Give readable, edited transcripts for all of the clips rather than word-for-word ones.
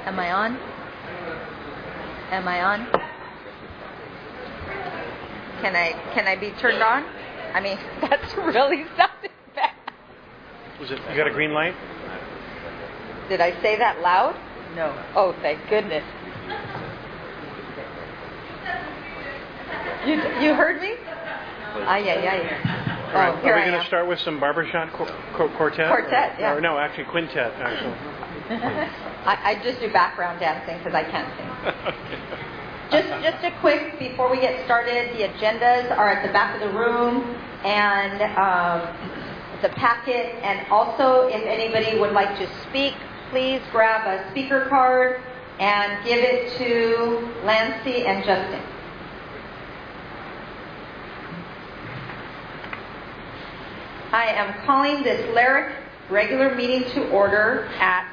Am I on? Am I on? Can I be turned on? I mean, that's really sounded bad. Was it? You got a green light? Did I say that loud? No. Oh, thank goodness. You heard me? All right. Are we going to start with some barbershop quartet? Quartet, yeah. Or no, actually quintet, actually. I just do background dancing because I can't sing. Just a quick, before we get started, the agendas are at the back of the room and the packet. And also, if anybody would like to speak, please grab a speaker card and give it to Lancy and Justin. I am calling this LARIC regular meeting to order at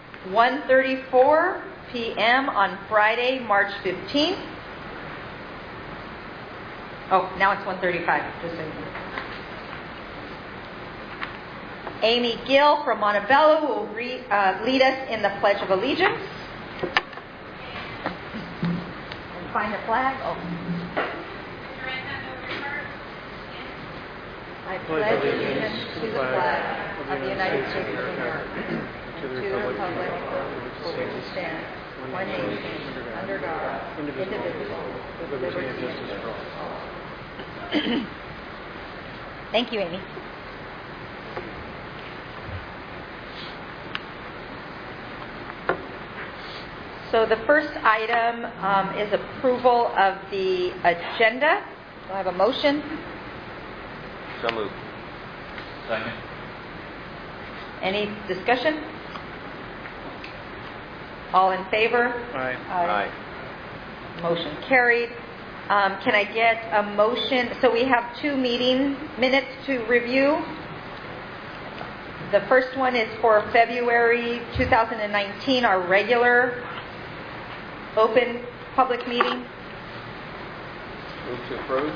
1:34 p.m. on Friday, March 15th. Oh, now it's 1:35. Just so you know. Amy Gill from Montebello will lead us in the Pledge of Allegiance. And find the flag. Oh. I pledge allegiance to the flag of the United States of America and to the republic for which it stands, one nation, under God, indivisible, with liberty and justice for all. Thank you, Amy. So the first item is approval of the agenda. Do I have a motion? So moved. Second. Any discussion? All in favor? Aye. Aye. Motion carried. Can I get a motion? So we have 2 meeting minutes to review. The first one is for February 2019, our regular open public meeting. Move to approve.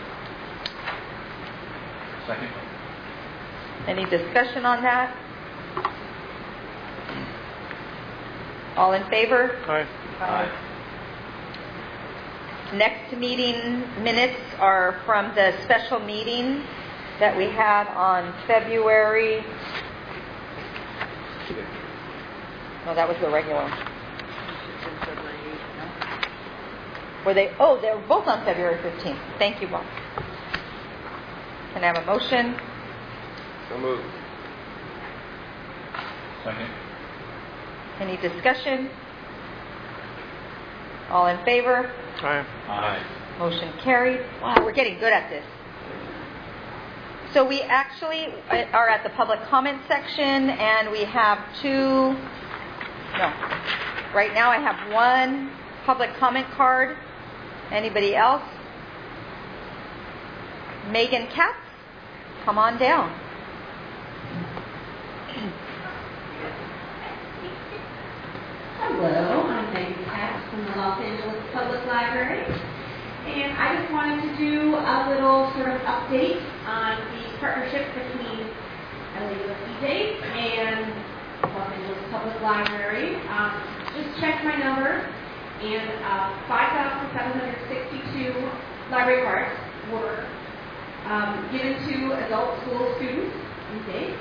Second. Any discussion on that? All in favor? Aye. Aye. Next meeting minutes are from the special meeting that we had on February. No, that was the regular one. Were they? Oh, they were both on February 15th. Thank you, Bob. Can I have a motion? So moved. Second. Any discussion? All in favor? Aye. Aye. Motion carried. Wow, we're getting good at this. So we actually are at the public comment section, and we have right now I have 1 public comment card. Anybody else? Megan Katz, come on down. Hello, I'm Megan Katz from the Los Angeles Public Library, and I just wanted to do a little sort of update on the partnership between LAUSD and Los Angeles Public Library. Just checked my numbers, and 5,762 library cards were given to adult school students these days.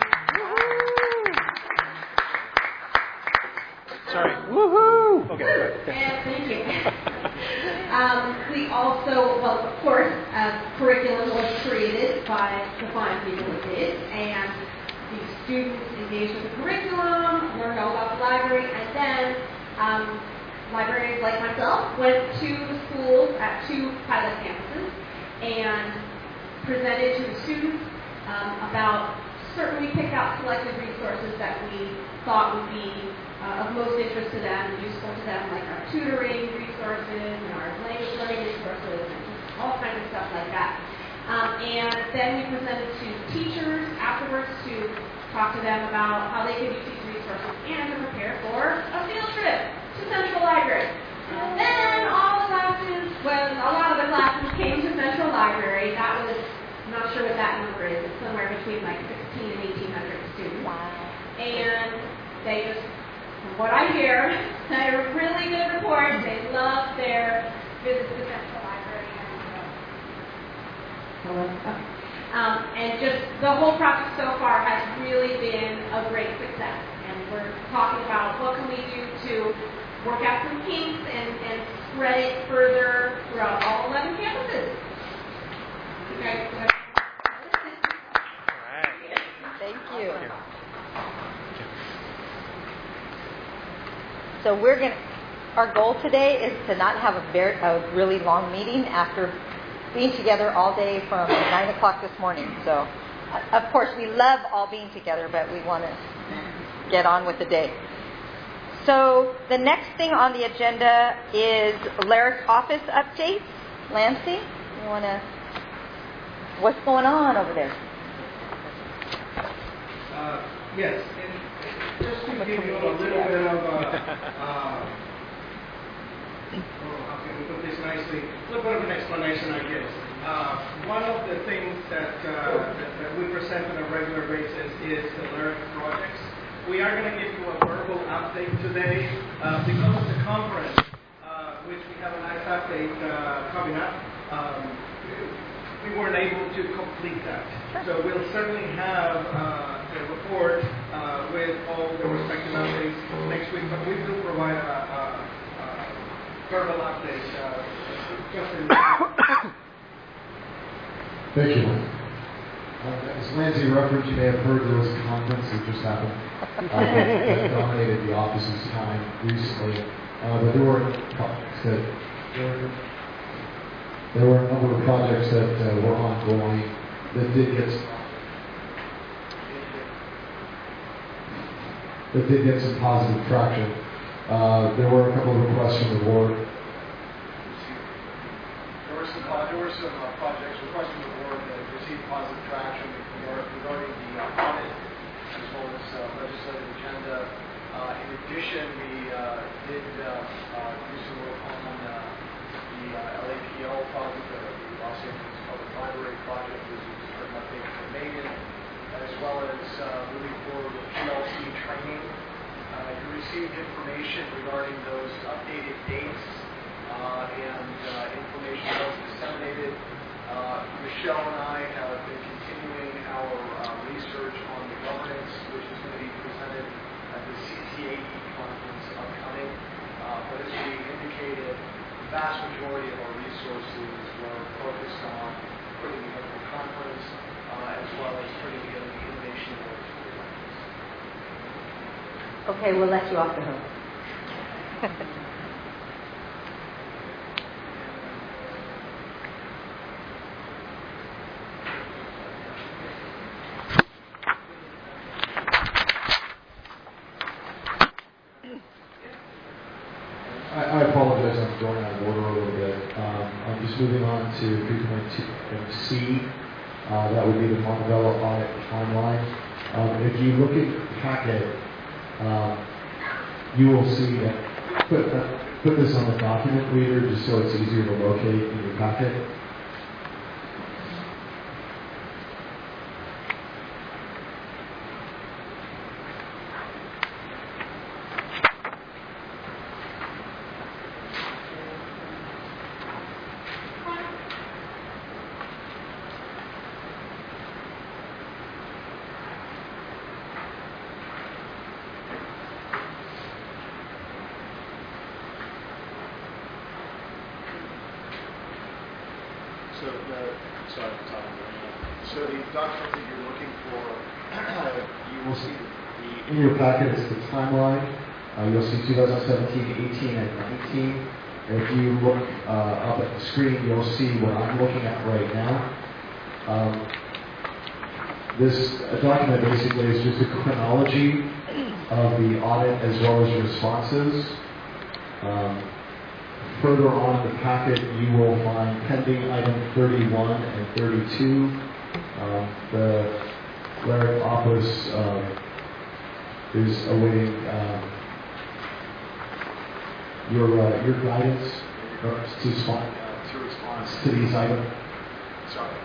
Sorry. Woohoo! Okay. And thank you. We also, well, of course, curriculum was created by the fine people who did, and the students engaged with the curriculum, learned all about the library, and then librarians like myself went to the schools at 2 pilot campuses and presented to the students about we picked out selected resources that we thought would be of most interest to them, useful to them, like our tutoring resources and our language learning resources and all kinds of stuff like that. And then we presented to teachers afterwards to talk to them about how they could use these resources and to prepare for a field trip to Central Library. And then all the classes, when a lot of the classes came to Central Library, that was, I'm not sure what that number is, it's somewhere between like 16 and 1,800 students. Wow. And they just what I hear, they're really good report. They love their visits to the Central Library and just the whole project so far has really been a great success. And we're talking about what can we do to work out some kinks and spread it further throughout all 11 campuses. You guys, Thank you. So our goal today is to not have a really long meeting after being together all day from 9 o'clock this morning. So, of course, we love all being together, but we want to get on with the day. So the next thing on the agenda is Larrick office updates. Lancey, what's going on over there? Yes, and just to give you a little bit of, how can we put this nicely, a little bit of an explanation, I guess. One of the things that we present on a regular basis is the Larrick projects. We are going to give you a verbal update today because of the conference, which we have a nice update coming up. We weren't able to complete that. So we'll certainly have the report with all the respective updates next week, but we will provide a verbal update just in Thank you. As Lindsay referenced, you may have heard there was a conference that just happened that dominated the office's time recently. But there were projects there were a number of projects that were ongoing that did get some positive traction. There were a couple of requests from the board. There were some projects requesting the board that received positive traction regarding the audit as well as legislative agenda. In addition, we did do some work on the LAPL project, the Los Angeles Public Library project, which is an update for Megan, as well as moving forward with PLC training. You received information regarding those updated dates and information that was disseminated. Michelle and I have been continuing our research on the governance, which is going to be presented at the CCAE conference upcoming. But as we indicated, the vast majority of our resources were focused on putting together the conference as well as putting together the innovation work. Okay, we'll let you off the hook. I apologize, I'm going out of order a little bit. I'm just moving on to 3.2C. That would be the Montebello audit timeline. If you look at the packet, you will see that put this on the document reader just so it's easier to locate in your packet. So the document that you're looking for, you will see in your packet is the timeline. You'll see 2017, 18, and 19. And if you look up at the screen, you'll see what I'm looking at right now. This document basically is just a chronology of the audit as well as responses. Further on in the packet, you will find pending item 31 and 32. The Larrick office is awaiting your guidance to response to these items. Sorry.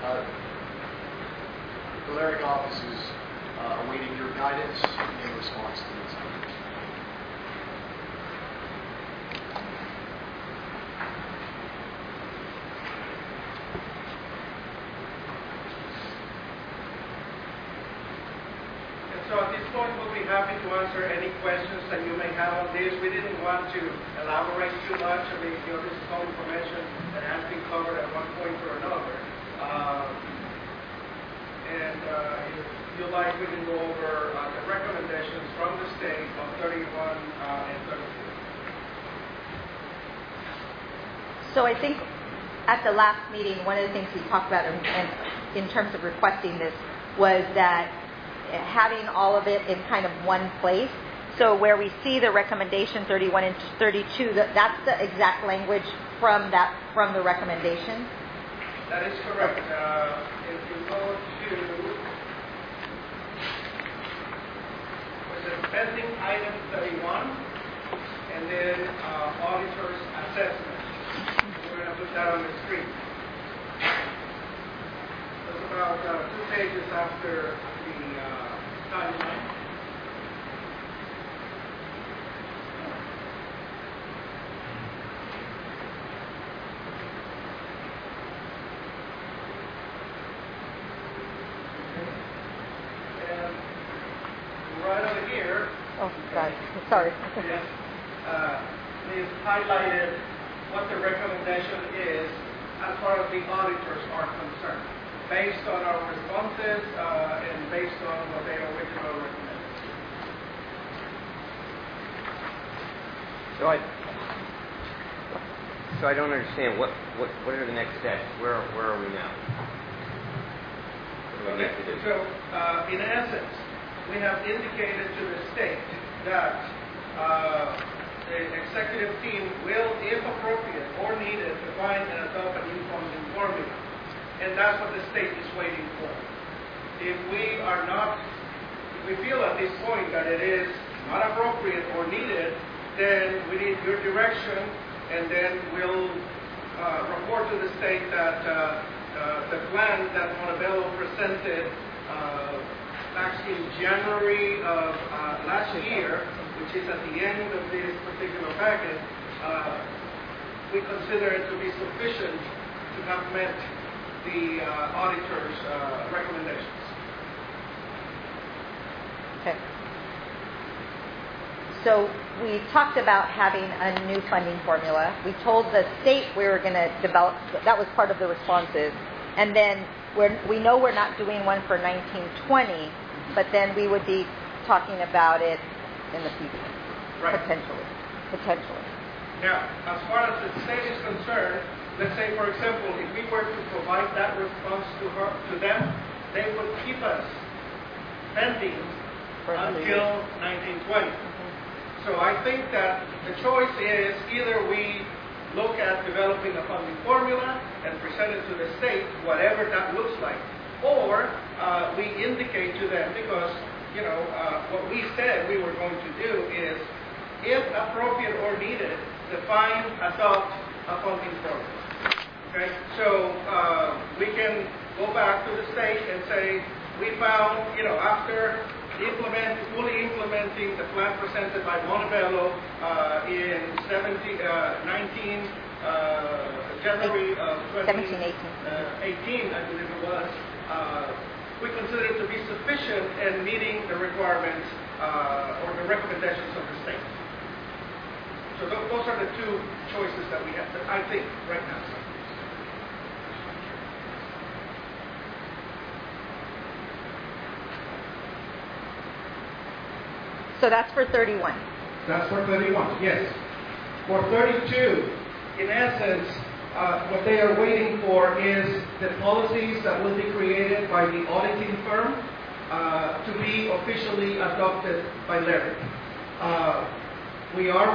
The Larrick office is awaiting your guidance in response to these items. happy to answer any questions that you may have on this. We didn't want to elaborate too much. I mean, this is all information that has been covered at one point or another. If you like, we can go over the recommendations from the state on 31 and 32. So I think at the last meeting, one of the things we talked about in terms of requesting this was that having all of it in kind of one place. So where we see the recommendation 31 and 32, that's the exact language from the recommendation. That is correct. If you go to pending item 31, and then auditor's assessment. We're going to put that on the screen. It's about 2 pages after the timeline. Right over here. Oh, God. Sorry. Yes. We've highlighted what the recommendation is as far as the auditors are concerned, based on our responses and based on what they originally recommended. So I don't understand what are the next steps? Where are we now? What do we need to do? So in essence, we have indicated to the state that the executive team will, if appropriate or needed, define and adopt a new funding formula. And that's what the state is waiting for. If we feel at this point that it is not appropriate or needed, then we need your direction, and then we'll report to the state that the plan that Montebello presented back in January of last year, which is at the end of this particular packet, we consider it to be sufficient to have met the auditor's recommendations. Okay. So we talked about having a new funding formula. We told the state we were going to develop, that was part of the responses. And then we know we're not doing one for 1920, but then we would be talking about it in the future, Right. potentially. Now, as far as the state is concerned, let's say, for example, if we were to provide that response to them, they would keep us pending until 1920. So I think that the choice is either we look at developing a funding formula and present it to the state, whatever that looks like, or we indicate to them, because what we said we were going to do is, if appropriate or needed, define, adopt a funding formula. Okay, so we can go back to the state and say, we found, after fully implementing the plan presented by Montebello in January of 2018, I believe it was, we consider it to be sufficient in meeting the requirements or the recommendations of the state. So those are the two choices that we have, I think, right now. So that's for 31. That's for 31, yes. For 32, in essence, what they are waiting for is the policies that will be created by the auditing firm to be officially adopted by LERIC. We are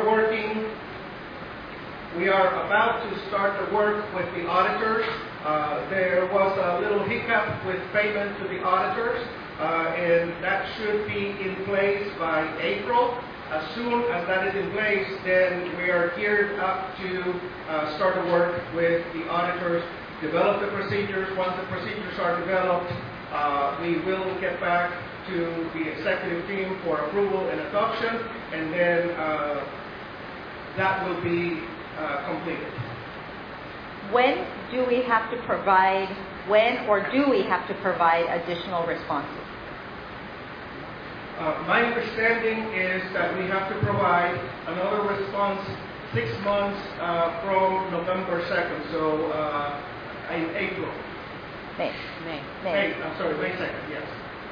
about to start the work with the auditors. There was a little hiccup with payment to the auditors, and that should be in place by April. As soon as that is in place, then we are geared up to start the work with the auditors, develop the procedures. Once the procedures are developed, we will get back to the executive team for approval and adoption, and then that will be completed. When do we have to provide additional responses? My understanding is that we have to provide another response 6 months from November 2nd, so in April. May. I'm sorry, May 2nd, yes.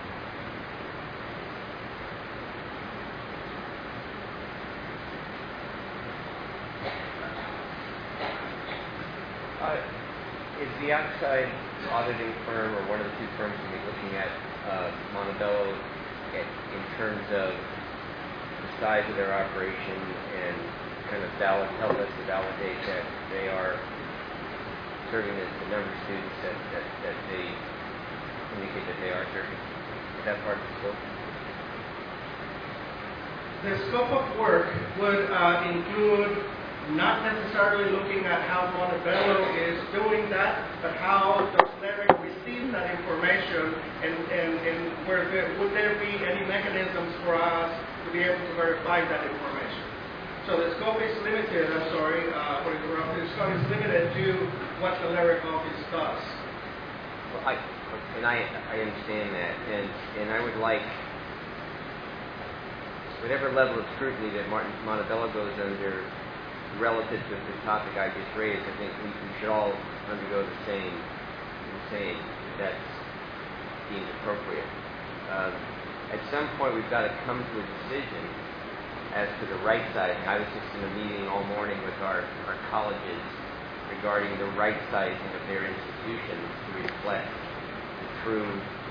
Is the outside auditing firm or one of the two firms going to be looking at Montebello in terms of the size of their operation and kind of help us to validate that they are serving the number of students that they indicate that they are serving? Is that part of the scope? The scope of work would include not necessarily looking at how Montebello is doing that, but how does LEREC receive that information, and would there be any mechanisms for us to be able to verify that information? So the scope is limited, for interrupting, the scope is limited to what the LEREC office does. Well, I understand that, and I would like whatever level of scrutiny that Montebello goes under relative to the topic I just raised. I think we should all undergo the same. That's deemed appropriate. At some point, we've got to come to a decision as to the right sizing. I was just in a meeting all morning with our colleges regarding the right sizing of their institutions to reflect the true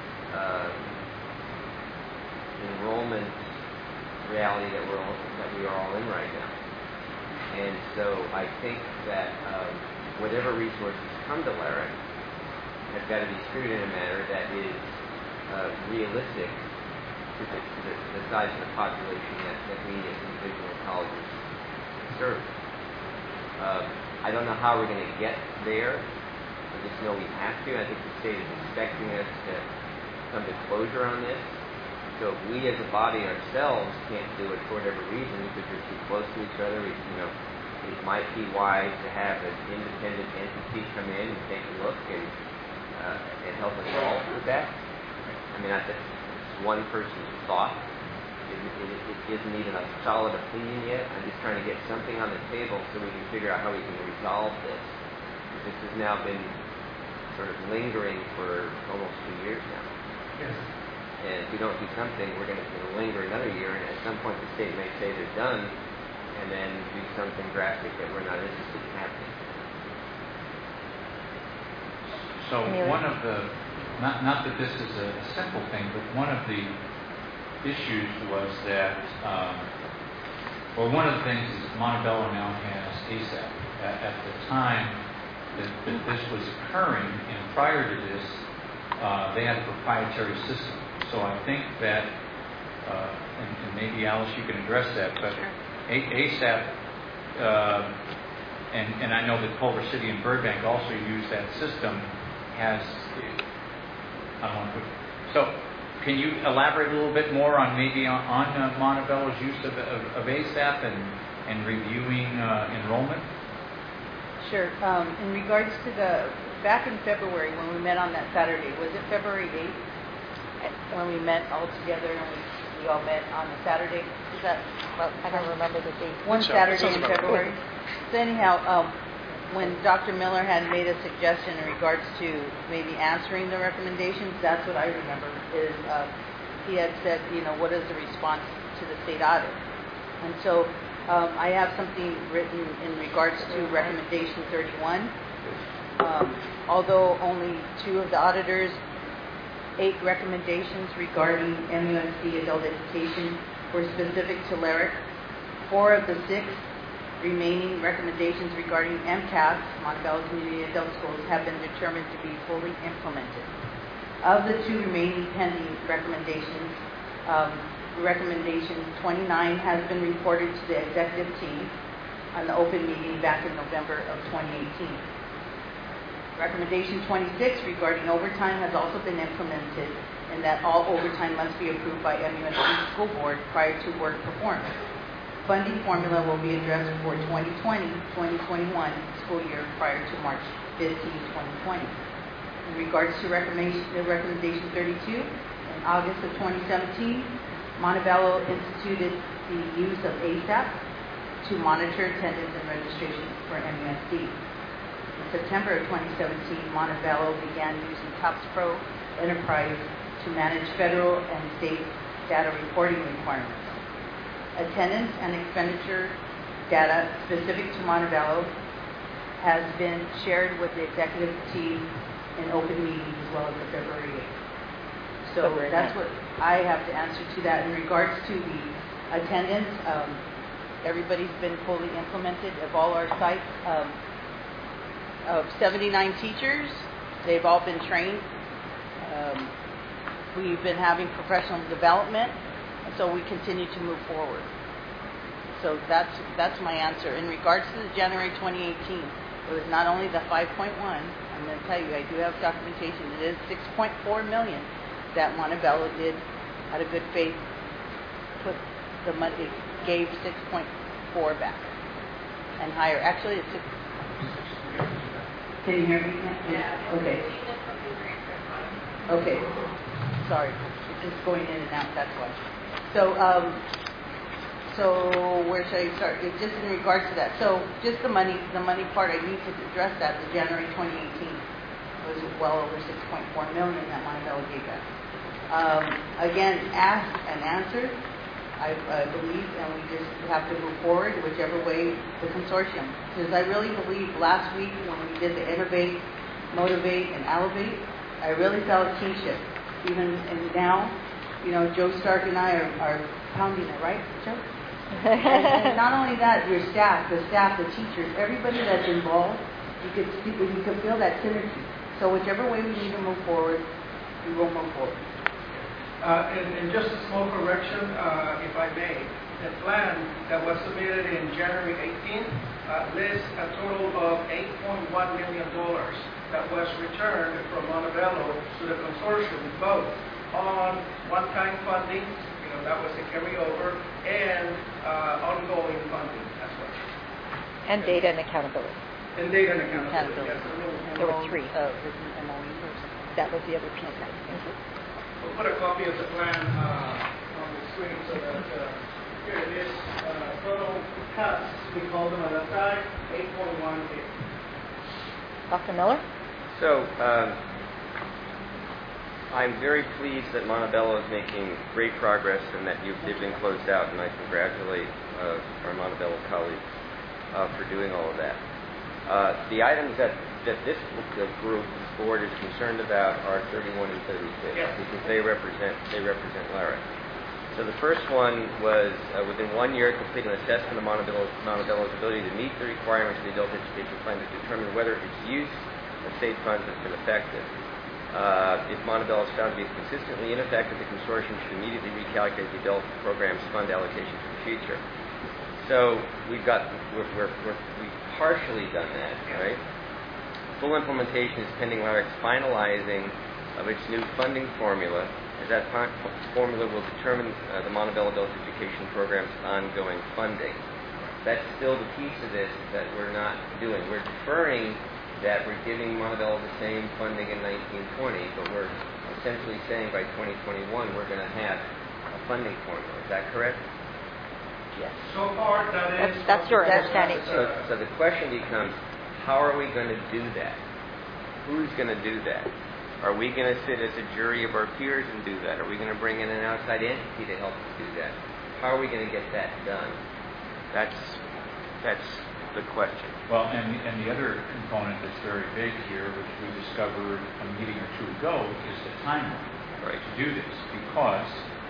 enrollment reality that we are all in right now. And so I think that whatever resources come to LEREC have got to be skewed in a manner that is realistic to the size of the population that we as individual colleges serve. I don't know how we're going to get there. I just know we have to. I think the state is expecting us to come to closure on this. So if we as a body ourselves can't do it for whatever reason, because we're too close to each other, it might be wise to have an independent entity come in and take a look and help us all with that. I mean, it's one person's thought. It isn't even a solid opinion yet. I'm just trying to get something on the table so we can figure out how we can resolve this. This has now been sort of lingering for almost 2 years now. Yes. And if we don't do something, we're going to linger another year, and at some point the state may say they're done, and then do something drastic that we're not interested in happening. So one of the, not that this is a simple thing, but one of the issues was that, one of the things is Montebello now has ASAP. At the time that this was occurring, and prior to this, they had a proprietary system. So I think that, and maybe Alice, you can address that, but ASAP, and I know that Culver City and Burbank also use that system, has, I don't want to put, so can you elaborate a little bit more on maybe on Montebello's use of ASAP and reviewing enrollment? Sure. In regards to back in February when we met on that Saturday, was it February 8th? When we met all together and we all met on the Saturday? Is that, well, I don't remember the date. One Saturday in February. So anyhow, when Dr. Miller had made a suggestion in regards to maybe answering the recommendations, that's what I remember is he had said, what is the response to the state audit? And so I have something written in regards to recommendation 31. Although only 2 of the auditors, 8 recommendations regarding MUSD adult education were specific to LEREC. 4 of the 6 remaining recommendations regarding MCAS, Montebello Community Adult Schools, have been determined to be fully implemented. Of the 2 remaining pending recommendations, recommendation 29 has been reported to the executive team on the open meeting back in November of 2018. Recommendation 26 regarding overtime has also been implemented, in that all overtime must be approved by MUSD School Board prior to work performed. Funding formula will be addressed for 2020-2021 school year prior to March 15, 2020. In regards to recommendation 32, in August of 2017, Montebello instituted the use of ASAP to monitor attendance and registration for MUSD. In September of 2017, Montebello began using TOPS Pro Enterprise to manage federal and state data reporting requirements. Attendance and expenditure data specific to Montebello has been shared with the executive team in open meetings as well as the February 8th. So that's what I have to answer to that. In regards to the attendance, everybody's been fully implemented of all our sites. Of 79 teachers, they've all been trained. We've been having professional development, and so we continue to move forward. So that's my answer. In regards to the January 2018, it was not only the 5.1. I'm going to tell you, I do have documentation. It is 6.4 million that Montebello did out of good faith. Put the money, gave 6.4 back and higher. Actually, it's 6. Can you hear me? Yeah. Okay. Okay. Sorry, it's just going in and out. That's why. So where should I start? It's just in regards to that. So just the money part, I need to address that. The January 2018 was well over 6.4 million that Montebello gave us. Again, asked and answered, I believe, and we just have to move forward whichever way the consortium. Because I really believe last week when we did the Innovate, Motivate, and Elevate, I really felt kinship. Even and now, you know, Joe Stark and I are pounding it, right, Joe? and not only that, your staff, the teachers, everybody that's involved, you could feel that synergy. So whichever way we need to move forward, we will move forward. And just a small correction, if I may. The plan that was submitted in January 18 lists a total of $8.1 million that was returned from Montebello to the consortium, both on one-time funding, that was a carryover, and ongoing funding as well. And data and accountability. And data and accountability. Yes. There were 3. That was the other piece. We'll put a copy of the plan on the screen so that here it is. Total cuts, we call them on the side, 8.1 here. Dr. Miller? So, I'm very pleased that Montebello is making great progress and that they've been closed out, and I congratulate our Montebello colleagues for doing all of that. The items that this group, this board, is concerned about are 31 and 36 because they represent LARIC. So the first one was within 1 year complete an assessment of Montebello's ability to meet the requirements of the adult education plan to determine whether its use of state funds has been effective. If Montebello is found to be consistently ineffective, the consortium should immediately recalculate the adult program's fund allocation for the future. So we've partially done that, right? Full implementation is pending LARIC's finalizing of its new funding formula, as that formula will determine the Montebello Adult Education Program's ongoing funding. That's still the piece of this that we're not doing. We're deferring that we're giving Montebello the same funding in 1920, but we're essentially saying by 2021 we're going to have a funding formula. Is that correct? Yes. So far, that's your understanding. So the question becomes, how are we going to do that? Who's going to do that? Are we going to sit as a jury of our peers and do that? Are we going to bring in an outside entity to help us do that? How are we going to get that done? That's the question. Well, and the other component that's very big here, which we discovered a meeting or two ago, is the timeline to do this, because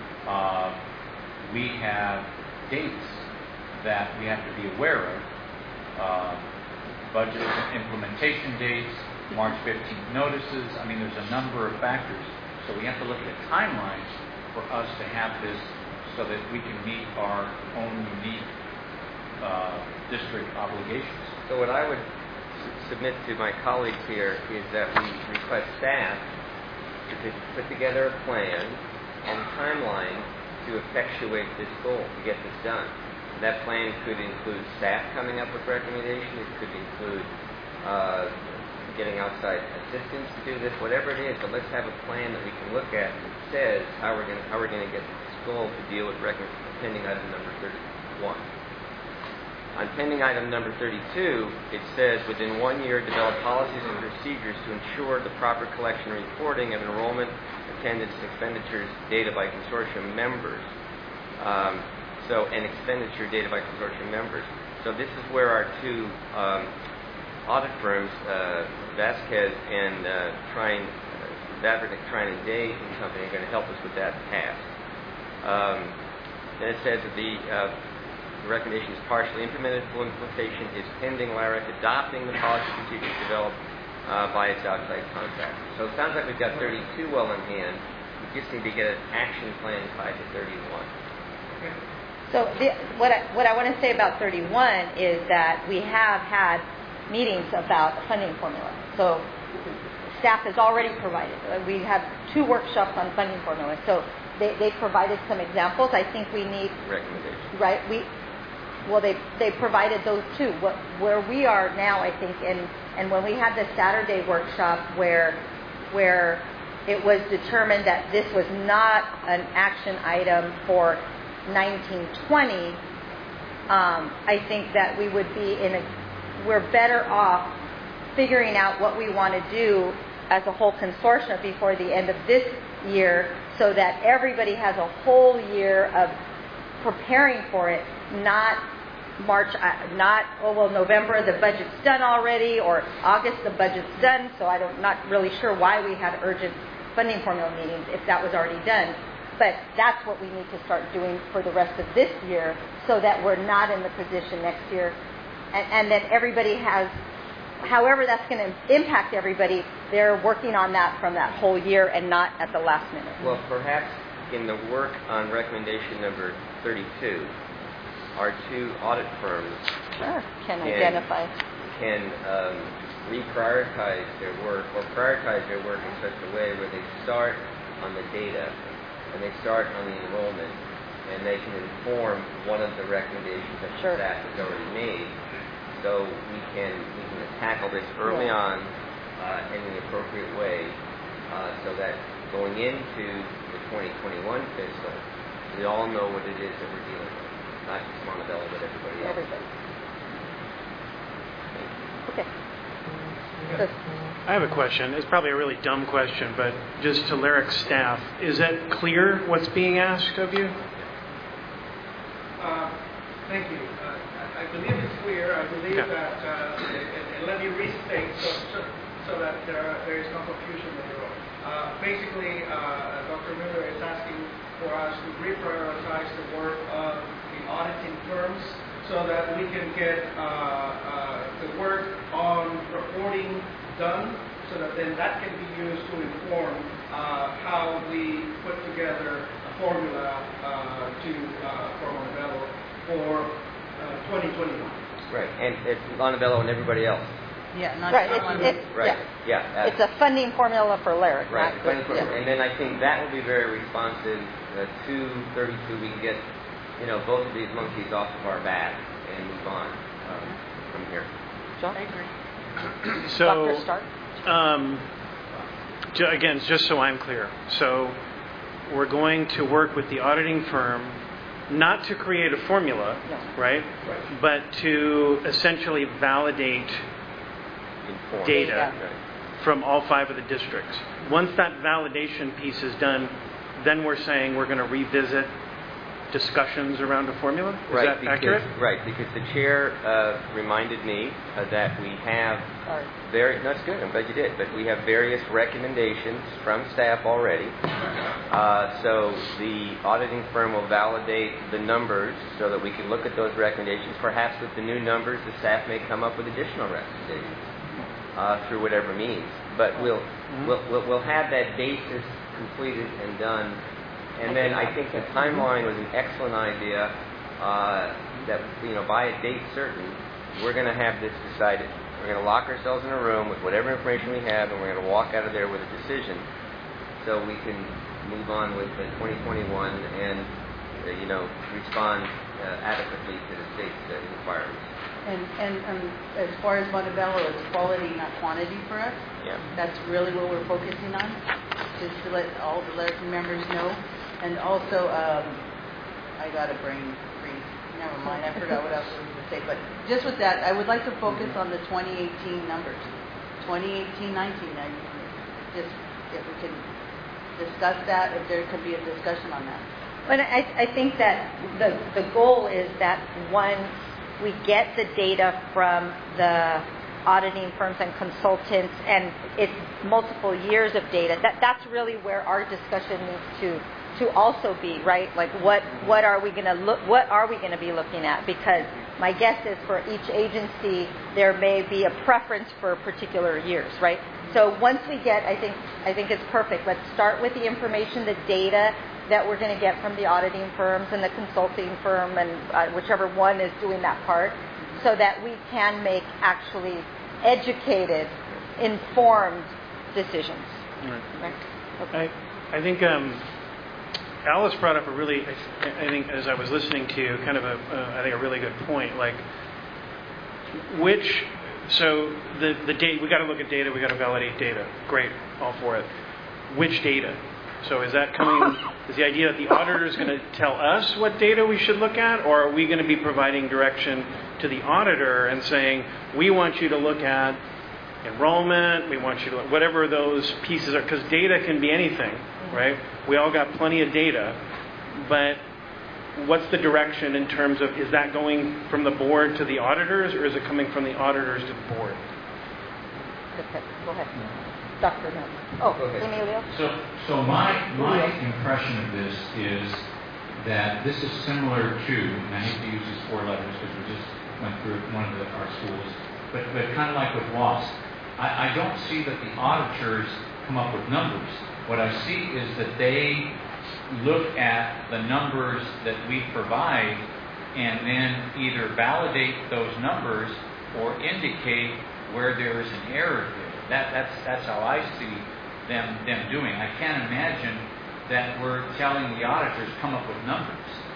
we have dates that we have to be aware of. Budget implementation dates, March 15th notices. I mean, there's a number of factors. So we have to look at a timeline for us to have this so that we can meet our own unique district obligations. So what I would submit to my colleagues here is that we request staff to put together a plan and timeline to effectuate this goal, to get this done. That plan could include staff coming up with recommendations. It could include getting outside assistance to do this, whatever it is. But let's have a plan that we can look at that says how we're going to get this goal to deal with pending item number 31. On pending item number 32, it says, within 1 year, develop policies and procedures to ensure the proper collection and reporting of enrollment, attendance, and expenditures data by consortium members. And expenditure data by consortium members. So this is where our two audit firms, Vasquez and Trine and Day and Company, are going to help us with that task. Then it says that the recommendation is partially implemented. Full implementation is pending LARIC adopting the policy procedures developed by its outside contractor. So it sounds like we've got 32 well in hand. We just need to get an action plan tied to 31. So what I want to say about 31 is that we have had meetings about the funding formula. So staff has already provided. We have 2 workshops on funding formula. So they provided some examples. I think we need recommendations. Right. They provided those too. Where we are now, I think, and when we had the Saturday workshop where it was determined that this was not an action item for 1920, I think that we would be we're better off figuring out what we want to do as a whole consortium before the end of this year, so that everybody has a whole year of preparing for it, not November the budget's done already, or August the budget's done, so I'm not really sure why we had urgent funding formula meetings if that was already done. But that's what we need to start doing for the rest of this year, so that we're not in the position next year. And then everybody has, however that's going to impact everybody, they're working on that from that whole year and not at the last minute. Well, perhaps in the work on recommendation number 32, our 2 audit firms can reprioritize their work, or prioritize their work in such a way where they start on the data and they start on the enrollment, and they can inform one of the recommendations that the staff has already made. So we can tackle this early on in the appropriate way, so that going into the 2021 fiscal, we all know what it is that we're dealing with, not just Montebello, but everybody else. Okay. I have a question. It's probably a really dumb question, but just to LARIC staff, is it clear what's being asked of you? Thank you. I believe it's clear. I believe that, and let me restate so that there is no confusion later on. Basically, Dr. Miller is asking for us to reprioritize the work of the auditing firms so that we can get the work on reporting done, so that then that can be used to inform how we put together a formula for Montebello for 2021. Right, and it's Montebello and everybody else. Yeah, not right. It's a funding formula for LARIC. Right, and then I think that will be very responsive to 32. We can get both of these monkeys off of our back and move on from here. John? I agree. So, Dr. Stark? Again, just so I'm clear. So we're going to work with the auditing firm not to create a formula, right? But to essentially validate data from all 5 of the districts. Once that validation piece is done, then we're saying we're going to revisit discussions around a formula? Is that accurate? Right, because the chair reminded me that we have that's good, I'm glad you did, but we have various recommendations from staff already. So the auditing firm will validate the numbers so that we can look at those recommendations. Perhaps with the new numbers, the staff may come up with additional recommendations through whatever means. But we'll have that basis completed and done. And then I think the timeline was an excellent idea. That by a date certain, we're going to have this decided. We're going to lock ourselves in a room with whatever information we have, and we're going to walk out of there with a decision, so we can move on with the 2021 and respond adequately to the state's requirements. And as far as Montebello, it's quality, not quantity for us. Yeah. That's really what we're focusing on, is to let all the LARIC members know And also, I got a brain freeze. Never mind, I forgot what else I was going to say. But just with that, I would like to focus on the 2018 numbers. 2018-19. Just if we can discuss that, if there could be a discussion on that. But I think that the goal is that once we get the data from the auditing firms and consultants, and it's multiple years of data, that's really where our discussion needs to also be, right? Like what are we going to be looking at? Because my guess is for each agency there may be a preference for particular years, right? So once we get, I think it's perfect. Let's start with the information, the data that we're going to get from the auditing firms and the consulting firm, and whichever one is doing that part, so that we can make actually educated, informed decisions. Right. Okay. I think Alice brought up a really, I think as I was listening to you, kind of I think a really good point. Like, so the data, we got to look at data, we got to validate data. Great, all for it. Which data? So is the idea that the auditor is going to tell us what data we should look at, or are we going to be providing direction to the auditor and saying, we want you to look at enrollment, we want you to look, whatever those pieces are, because data can be anything, right? We all got plenty of data, but what's the direction in terms of, is that going from the board to the auditors, or is it coming from the auditors to the board? Okay, go ahead. Dr. Miller. Oh, Emilio. So my impression of this is that this is similar to, and I hate to use these four letters because we just went through one of our schools, but kind of like with WASP. I don't see that the auditors come up with numbers. What I see is that they look at the numbers that we provide and then either validate those numbers or indicate where there is an error there. That's how I see them doing. I can't imagine that we're telling the auditors come up with numbers.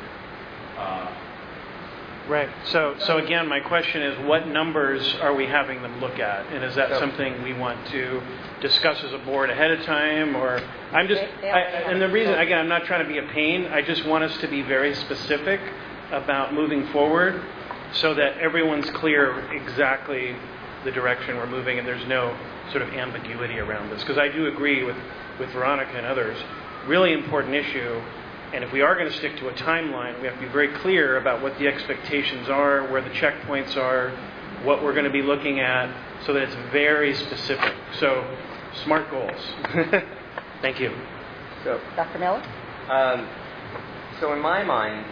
Right. So again, my question is, what numbers are we having them look at, and is that something we want to discuss as a board ahead of time, or and the reason, again, I'm not trying to be a pain. I just want us to be very specific about moving forward, so that everyone's clear exactly the direction we're moving, and there's no sort of ambiguity around this. Because I do agree with Veronica and others, really important issue. And if we are going to stick to a timeline, we have to be very clear about what the expectations are, where the checkpoints are, what we're going to be looking at, so that it's very specific. So, SMART goals. Thank you. So, Dr. Miller? So in my mind,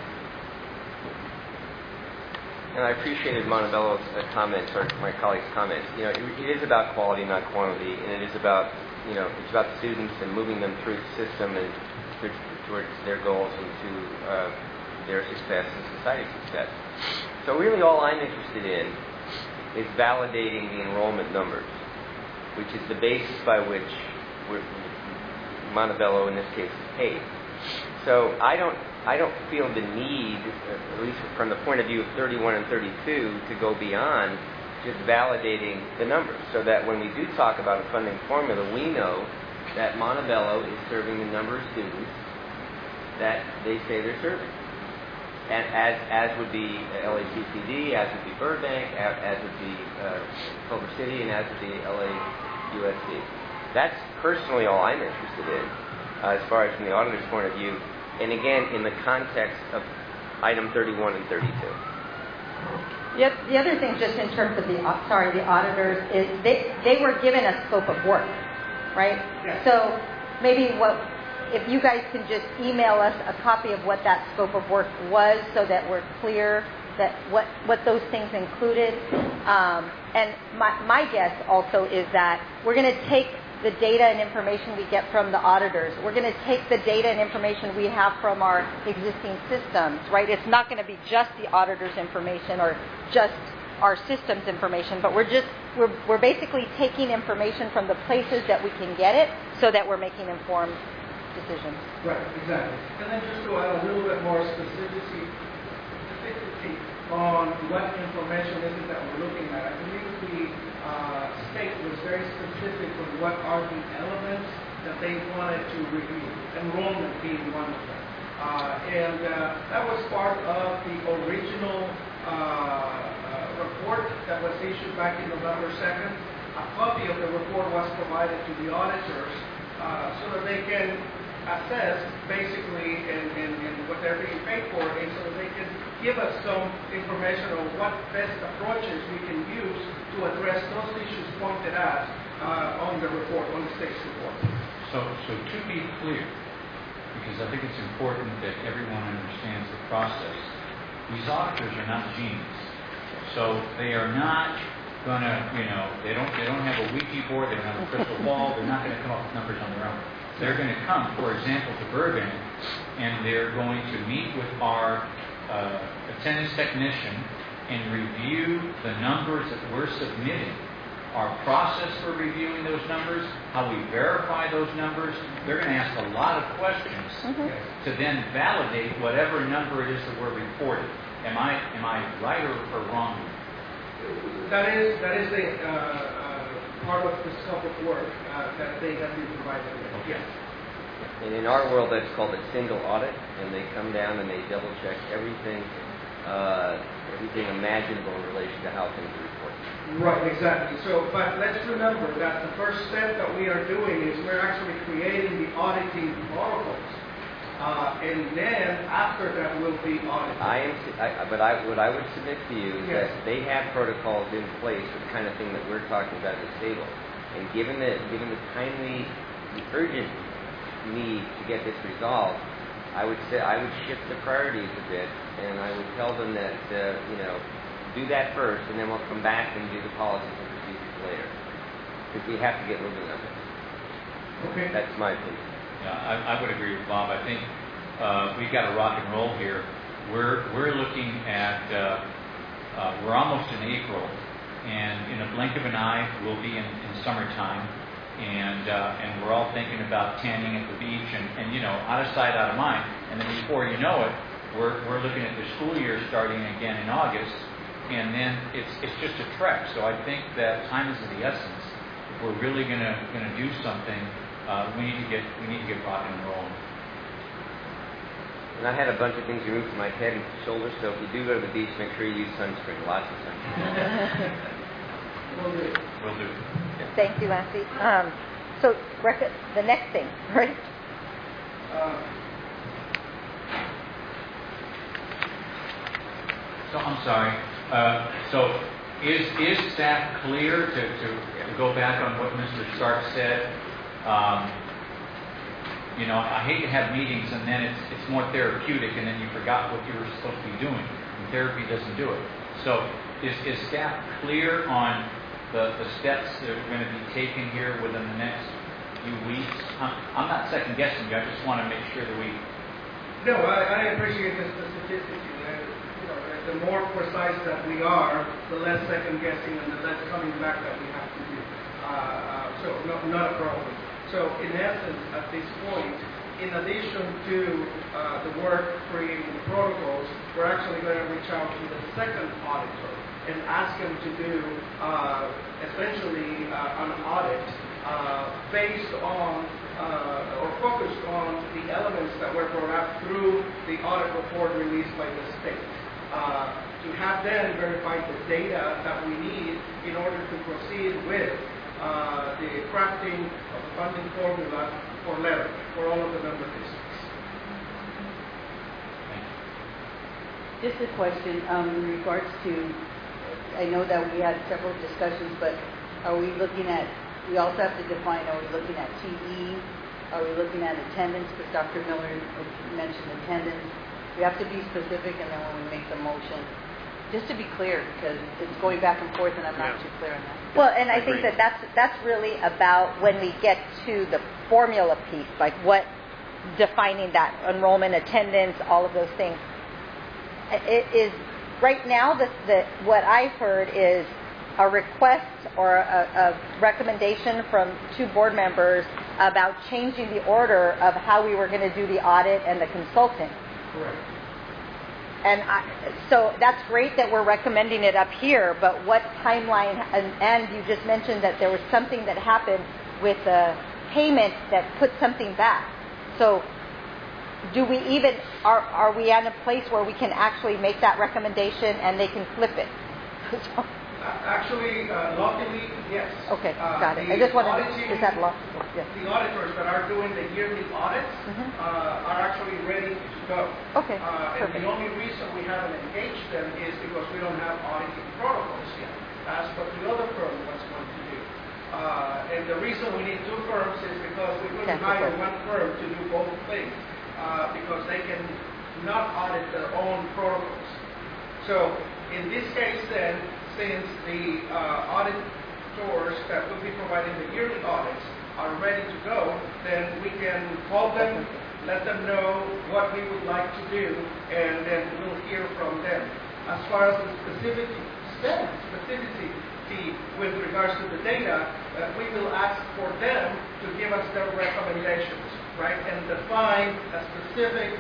and I appreciated Montebello's comments, or my colleague's comments, it is about quality, not quantity, and it is about, it's about the students and moving them through the system and towards their goals and to their success and society's success. So really all I'm interested in is validating the enrollment numbers, which is the basis by which Montebello in this case is paid. So I don't feel the need, at least from the point of view of 31 and 32, to go beyond just validating the numbers, so that when we do talk about a funding formula, we know that Montebello is serving the number of students that they say they're serving. And as would be LACCD, as would be Burbank, as would be Culver City, and as would be LAUSD. That's personally all I'm interested in, as far as from the auditor's point of view, and again, in the context of item 31 and 32. The other thing, just in terms of the auditors, is they were given a scope of work, right? Yes. So maybe if you guys can just email us a copy of what that scope of work was, so that we're clear that what those things included. And my guess also is that we're going to take the data and information we get from the auditors. We're going to take the data and information we have from our existing systems, right? It's not going to be just the auditor's information or just our systems information, but we're basically taking information from the places that we can get it, so that we're making informed decisions. Right, exactly. And then just to add a little bit more specificity on what information is it that we're looking at, I believe the state was very specific on what are the elements that they wanted to review, enrollment being one of them. And that was part of the original report that was issued back in November 2nd. A copy of the report was provided to the auditors so that they can assess basically and what they're being paid for, and so that they can give us some information on what best approaches we can use to address those issues pointed out on the report, on the state's report. So to be clear, because I think it's important that everyone understands the process, these auditors are not genies. So they are not going to, they don't have a Ouija board, they don't have a crystal ball, they're not going to come up with numbers on their own. They're going to come, for example, to Burbank, and they're going to meet with our attendance technician and review the numbers that we're submitting, our process for reviewing those numbers, how we verify those numbers. They're going to ask a lot of questions to then validate whatever number it is that we're reporting. Am I right or wrong? That is the part of the scope of work that they have been provided with. Okay. Yes. And in our world, that's called a single audit, and they come down and they double check everything imaginable in relation to how things are reported. Right, exactly. So, but let's remember that the first step that we are doing is we're actually creating the auditing protocols. And then after that will be audited. What I would submit to you is that they have protocols in place for the kind of thing that we're talking about at this table. And given the timely, the urgent need to get this resolved, I would shift the priorities a bit, and I would tell them that do that first, and then we'll come back and do the policies and procedures later, because we have to get moving on this. Okay. That's my opinion. Yeah, I would agree with Bob. I think we've got to rock and roll here. We're looking at we're almost in April, and in a blink of an eye, we'll be in summertime, and we're all thinking about tanning at the beach, and out of sight, out of mind. And then before you know it, we're looking at the school year starting again in August, and then it's just a trek. So I think that time is of the essence. If we're really gonna do something, we need to get rocking and rolling. And I had a bunch of things removed from my head and shoulders, so if you do go to the beach, make sure you use sunscreen, lots of sunscreen. Will do. Yeah. Thank you, Nancy. So, the next thing, right? So I'm sorry. So is staff clear to go back on what Mr. Stark said? I hate to have meetings and then it's more therapeutic and then you forgot what you were supposed to be doing. And therapy doesn't do it. So is staff clear on the steps that are going to be taken here within the next few weeks? I'm not second guessing you. I just want to make sure that we... No, I appreciate the specificity. The more precise that we are, the less second guessing and the less coming back that we have to do. So not a problem. So in essence, at this point, in addition to the work creating the protocols, we're actually going to reach out to the second auditor and ask him to do essentially an audit based on or focused on the elements that were brought up through the audit report released by the state. To have them verify the data that we need in order to proceed with the crafting of the funding formula for leverage for all of the member districts. Just a question in regards to, I know that we had several discussions, but are we looking at, we also have to define, are we looking at TE? Are we looking at attendance? Because Dr. Miller mentioned attendance. We have to be specific, and then when we make the motion, just to be clear, because it's going back and forth, and I'm not too clear on that. Well, and I think that's really about when we get to the formula piece, like what defining that enrollment, attendance, all of those things. It is right now. What I've heard is a request or a recommendation from 2 board members about changing the order of how we were going to do the audit and the consulting. Correct. And so that's great that we're recommending it up here, but what timeline, and you just mentioned that there was something that happened with the payment that puts something back. So do we even, are we at a place where we can actually make that recommendation and they can flip it? Actually, luckily, yes. Okay, got it. I just wanted to, is that logical? Yes. The auditors that are doing the yearly audits are actually ready to go. Okay, and the only reason we haven't engaged them is because we don't have auditing protocols yet. That's what the other firm was going to do. And the reason we need two firms is because we couldn't hire one firm to do both things because they can not audit their own protocols. So in this case then, since the auditors that will be providing the yearly audits are ready to go, then we can call them, let them know what we would like to do, and then we'll hear from them. As far as the specificity with regards to the data, we will ask for them to give us their recommendations, right, and define a specific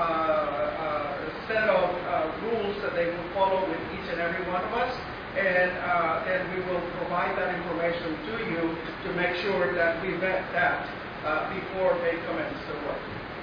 set of rules that they will follow with each and every one of us. And we will provide that information to you to make sure that we vet that before they commence the work.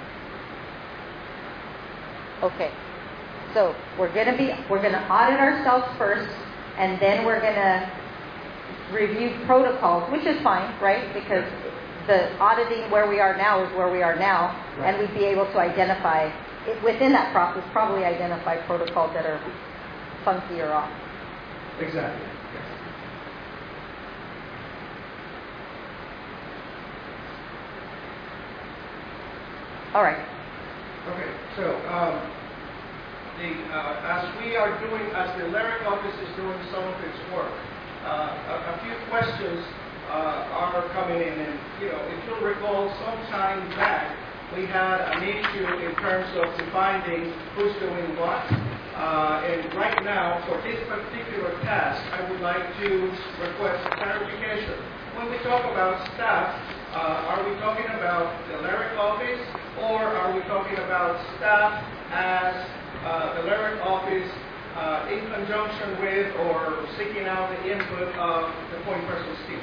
Okay, so we're going to audit ourselves first, and then we're going to review protocols, which is fine, right? Because the auditing where we are now is where we are now, and we'd be able to identify within that process, probably identify protocols that are funky or off. Exactly. Yes. All right. Okay. So, as we are doing, as the LERIC office is doing some of its work, a few questions are coming in, and if you'll recall, some time back we had an issue in terms of defining who's doing what. And right now, for this particular task, I would like to request clarification. When we talk about staff, are we talking about the LERIC office, or are we talking about staff as the LERIC office in conjunction with or seeking out the input of the point person's team?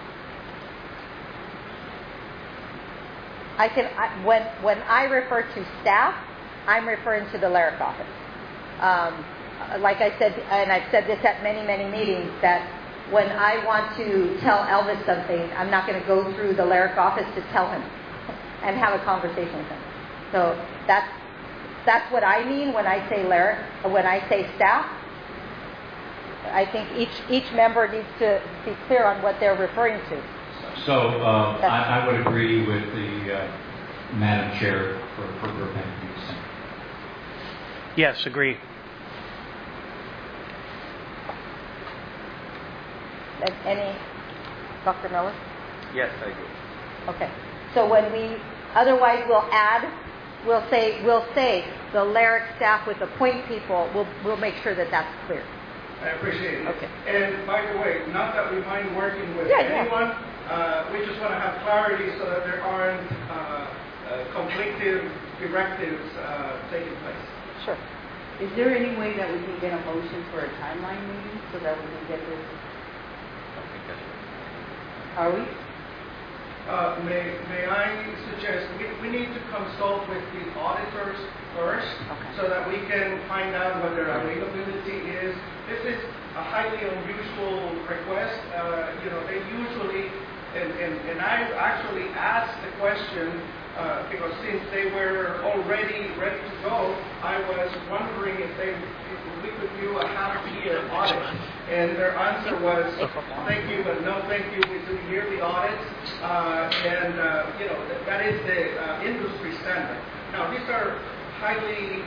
When I refer to staff, I'm referring to the LERIC office. Like I said, and I've said this at many, many meetings, that when I want to tell Elvis something, I'm not going to go through the LERIC office to tell him and have a conversation with him. So that's what I mean when I say LERIC. When I say staff, I think each member needs to be clear on what they're referring to. So I would agree with the Madam Chair for her opinion. Yes, agree. Any, Dr. Miller? Yes, I agree. Okay. So when otherwise we'll say the LERIC staff with the point people. We'll make sure that that's clear. I appreciate it. Okay. And by the way, not that we mind working with anyone. We just want to have clarity so that there aren't conflicting directives taking place. Sure. Is there any way that we can get a motion for a timeline meeting so that we can get this? Are we? May I suggest we need to consult with the auditors first, so that we can find out what their availability is. This is a highly unusual request. They usually, and I actually asked the question because since they were already ready to go, I was wondering if we could do a half-year audit. And their answer was, thank you, but no thank you. We do yearly audits. That is the industry standard. Now, these are highly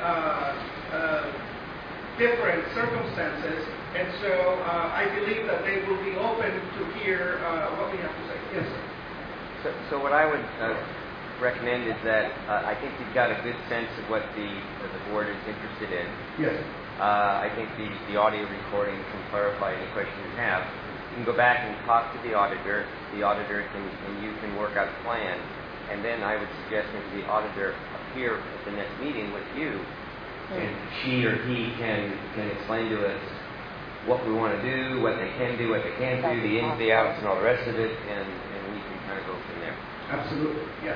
different circumstances, and so I believe that they will be open to hear what we have to say. Yes, sir. So what I would recommend is that I think you've got a good sense of what the board is interested in. Yes. I think the audio recording can clarify any questions you have. You can go back and talk to the auditor. The auditor and you can work out a plan. And then I would suggest that the auditor appear at the next meeting with you. And she or he can explain to us what we want to do, what they can do, what they can't do, the ins, the outs, and all the rest of it. And we can kind of go from there. Absolutely, yes.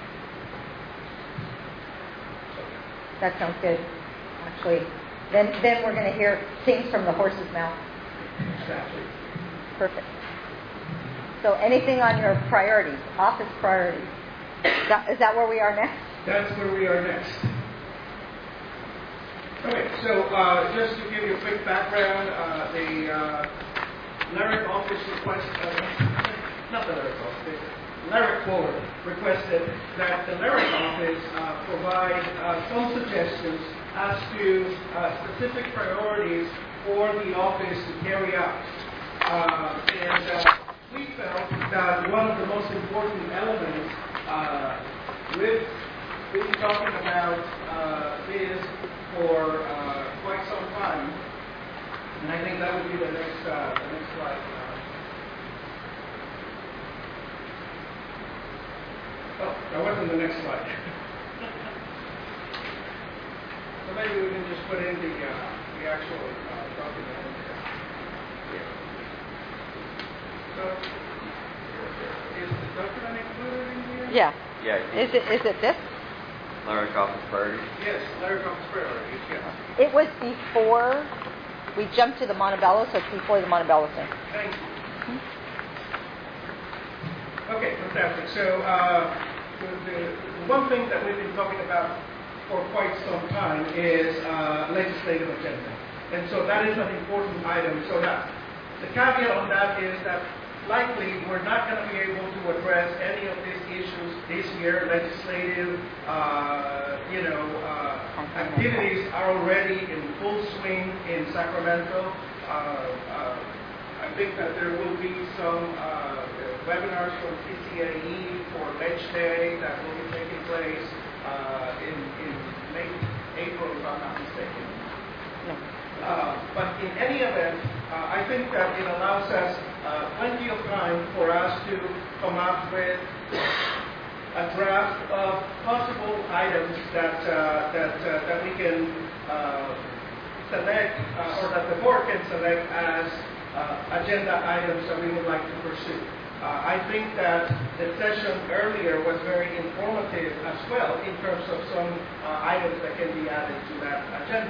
That sounds good, actually. Then we're going to hear things from the horse's mouth. Exactly. Perfect. So anything on your priorities, office priorities? Is that where we are next? That's where we are next. Okay, so just to give you a quick background, the LARIC office LARIC board requested that the LARIC office provide some suggestions as to specific priorities for the office to carry out. And we felt that one of the most important elements we've been talking about this for quite some time, and I think that would be the next slide. Oh, that wasn't the next slide. So maybe we can just put in the actual document in there. Yeah. So, is the document included in here? Yeah. Yeah. Is it this? LARIC office priorities? Yes, LARIC office priorities, yes. It was before we jumped to the Montebello, so it's before the Montebello thing. Thank you. Okay, fantastic. So the one thing that we've been talking about for quite some time is legislative agenda. And so that is an important item. So that the caveat on that is that likely we're not going to be able to address any of these issues this year. Legislative, activities are already in full swing in Sacramento. I think that there will be some webinars from CCAE for Ledge Day that will be taking place in late April, if I'm not mistaken. But in any event, I think that it allows us plenty of time for us to come up with a draft of possible items that we can select, or that the board can select as agenda items that we would like to pursue. I think that the session earlier was very informative as well in terms of some items that can be added to that agenda.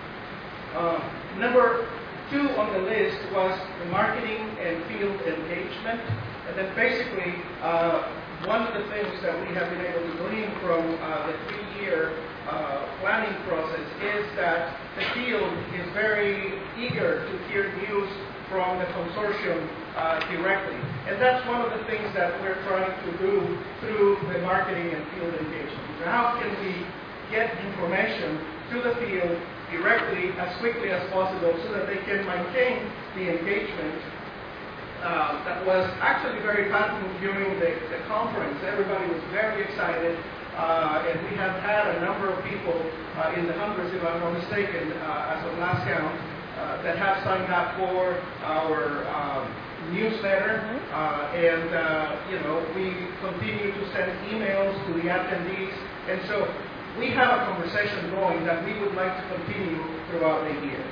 Number 2 on the list was the marketing and field engagement. And then basically, one of the things that we have been able to glean from the 3-year planning process is that the field is very eager to hear news from the consortium directly. And that's one of the things that we're trying to do through the marketing and field engagement. So how can we get information to the field directly as quickly as possible so that they can maintain the engagement that was actually very patent during the conference. Everybody was very excited, and we have had a number of people in the hundreds, if I'm not mistaken, as of last count, that have signed up for our newsletter, and we continue to send emails to the attendees, and so we have a conversation going that we would like to continue throughout the year.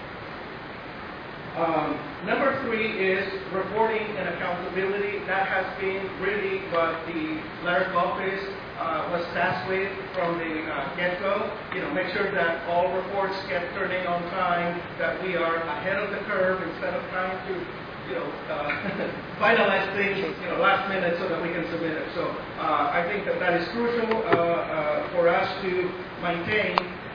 Number 3 is reporting and accountability. That has been really what the LARIC office was tasked with from the get-go. Make sure that all reports get turned in on time, that we are ahead of the curve instead of trying to finalize things last minute so that we can submit it. So I think that is crucial for us to maintain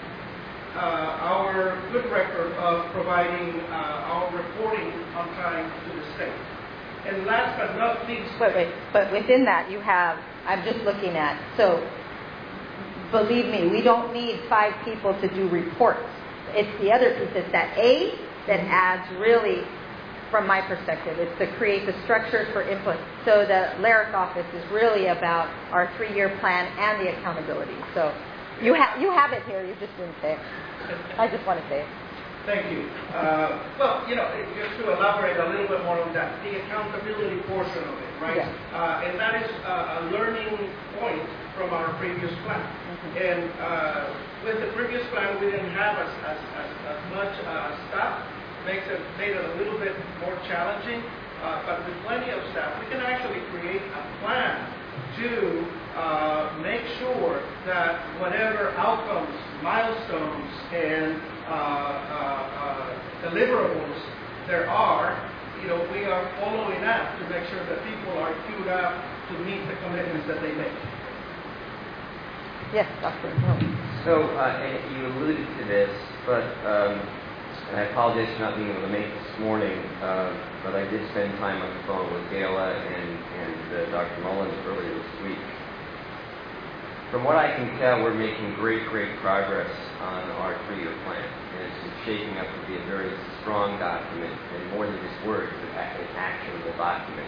our good record of providing our reporting on time to the state. And last but not least... But within that you have, I'm just looking at, so believe me, we don't need 5 people to do reports. It's the other piece, it's that A that adds really, from my perspective, it's to create the structures for input. So the LARIC office is really about our 3-year plan and the accountability. So you have it here, you just didn't say it. I just want to say it. Thank you. Well, just to elaborate a little bit more on that, the accountability portion of it, right? Yeah. And that is a learning point from our previous plan. And with the previous plan, we didn't have as much stuff. Made it a little bit more challenging. but with plenty of staff, we can actually create a plan to make sure that whatever outcomes, milestones, and deliverables there are, we are following up to make sure that people are queued up to meet the commitments that they make. Yes, Dr. So, and you alluded to this, but and I apologize for not being able to make it this morning, but I did spend time on the phone with Gayla and Dr. Mullins earlier this week. From what I can tell, we're making great progress on our 3-year plan. And it's shaping up to be a very strong document, and more than just words, an actionable document.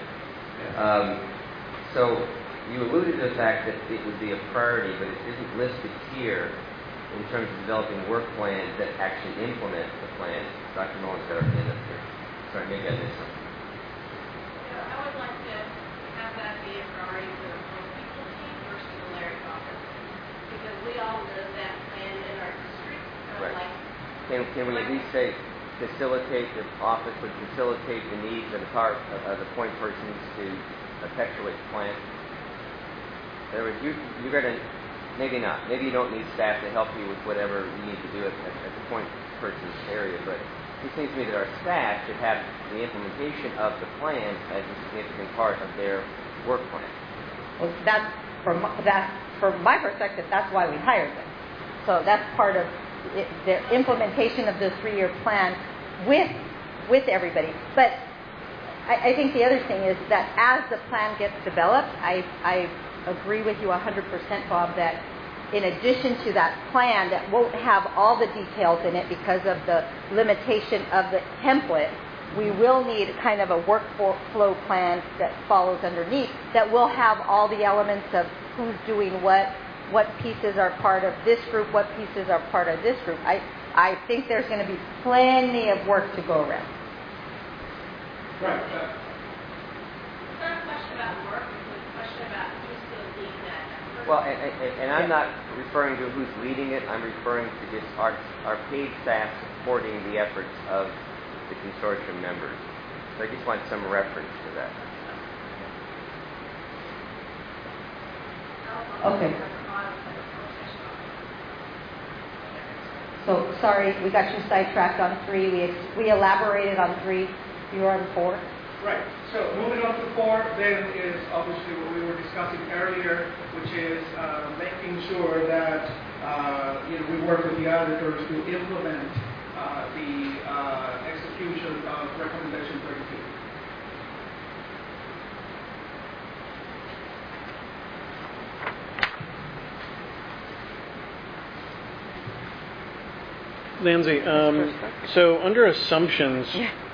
So you alluded to the fact that it would be a priority, but it isn't listed here in terms of developing work plans that actually implement the plan. Dr. Mullins got our hand up here. Sorry, maybe I missed something. I would like to have that be a priority for the home people team versus the LARIC office, because we all live that plan in our district. Right. Can we at least say facilitate, the office would facilitate the needs of the point persons to effectuate the plan? In other words, you're going to, maybe not, maybe you don't need staff to help you with whatever you need to do at the point person's area, but it seems to me that our staff should have the implementation of the plan as a significant part of their work plan. Well, from my perspective, that's why we hired them. So that's part of the implementation of the 3-year plan with everybody. But I think the other thing is that as the plan gets developed, I agree with you 100%, Bob, that in addition to that plan that won't have all the details in it because of the limitation of the template, we will need kind of a workflow plan that follows underneath that will have all the elements of who's doing what pieces are part of this group, what pieces are part of this group. I think there's going to be plenty of work to go around. Right. It's not a question about work, it's a question about who's going to lead that effort. Well, and I'm not referring to who's leading it. I'm referring to just our paid staff supporting the efforts of the consortium members. So I just want some reference to that. Okay. So, sorry, we got you sidetracked on 3. We elaborated on 3. You were on 4. Right. So moving on to 4, then is obviously what we were discussing earlier, which is making sure that we work with the auditors to implement the execution of Recommendation 32. Lindsay, so under assumptions,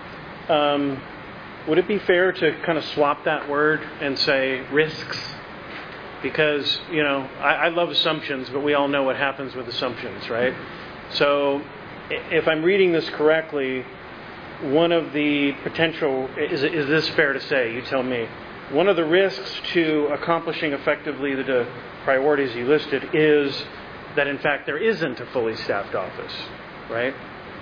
would it be fair to kind of swap that word and say risks? Because, I love assumptions, but we all know what happens with assumptions, right? So if I'm reading this correctly, one of the potential, is this fair to say? You tell me. One of the risks to accomplishing effectively the priorities you listed is that, in fact, there isn't a fully staffed office, right?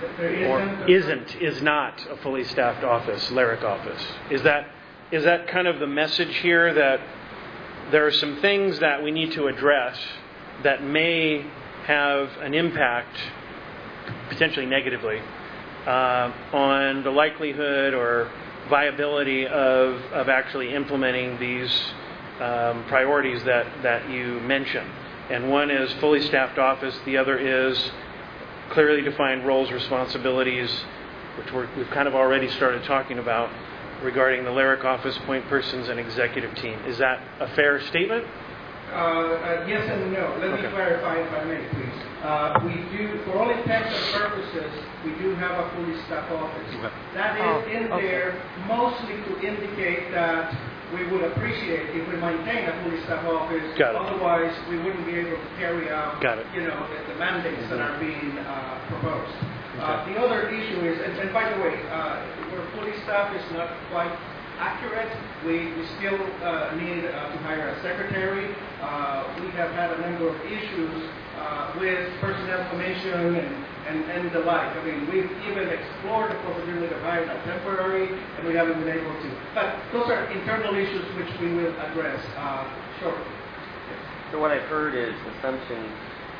Is not a fully staffed office, LARIC office. Is that kind of the message here, that there are some things that we need to address that may have an impact, potentially negatively, on the likelihood or viability of actually implementing these priorities that you mentioned? And one is fully staffed office, the other is clearly defined roles, responsibilities, which we've kind of already started talking about regarding the LARIC office, point persons, and executive team. Is that a fair statement? Yes and no. Let me clarify if I may, please. We do, for all intents and purposes, we do have a fully staffed office. That is in there mostly to indicate that we would appreciate if we maintain a fully staffed office. Otherwise, we wouldn't be able to carry out, the mandates that are being proposed. The other issue is, and by the way, we're fully staffed is not quite accurate. We still need to hire a secretary. We have had a number of issues with personnel commission and the like. I mean, we've even explored the possibility of hiring a temporary, and we haven't been able to. But those are internal issues which we will address shortly. So what I've heard is assumptions.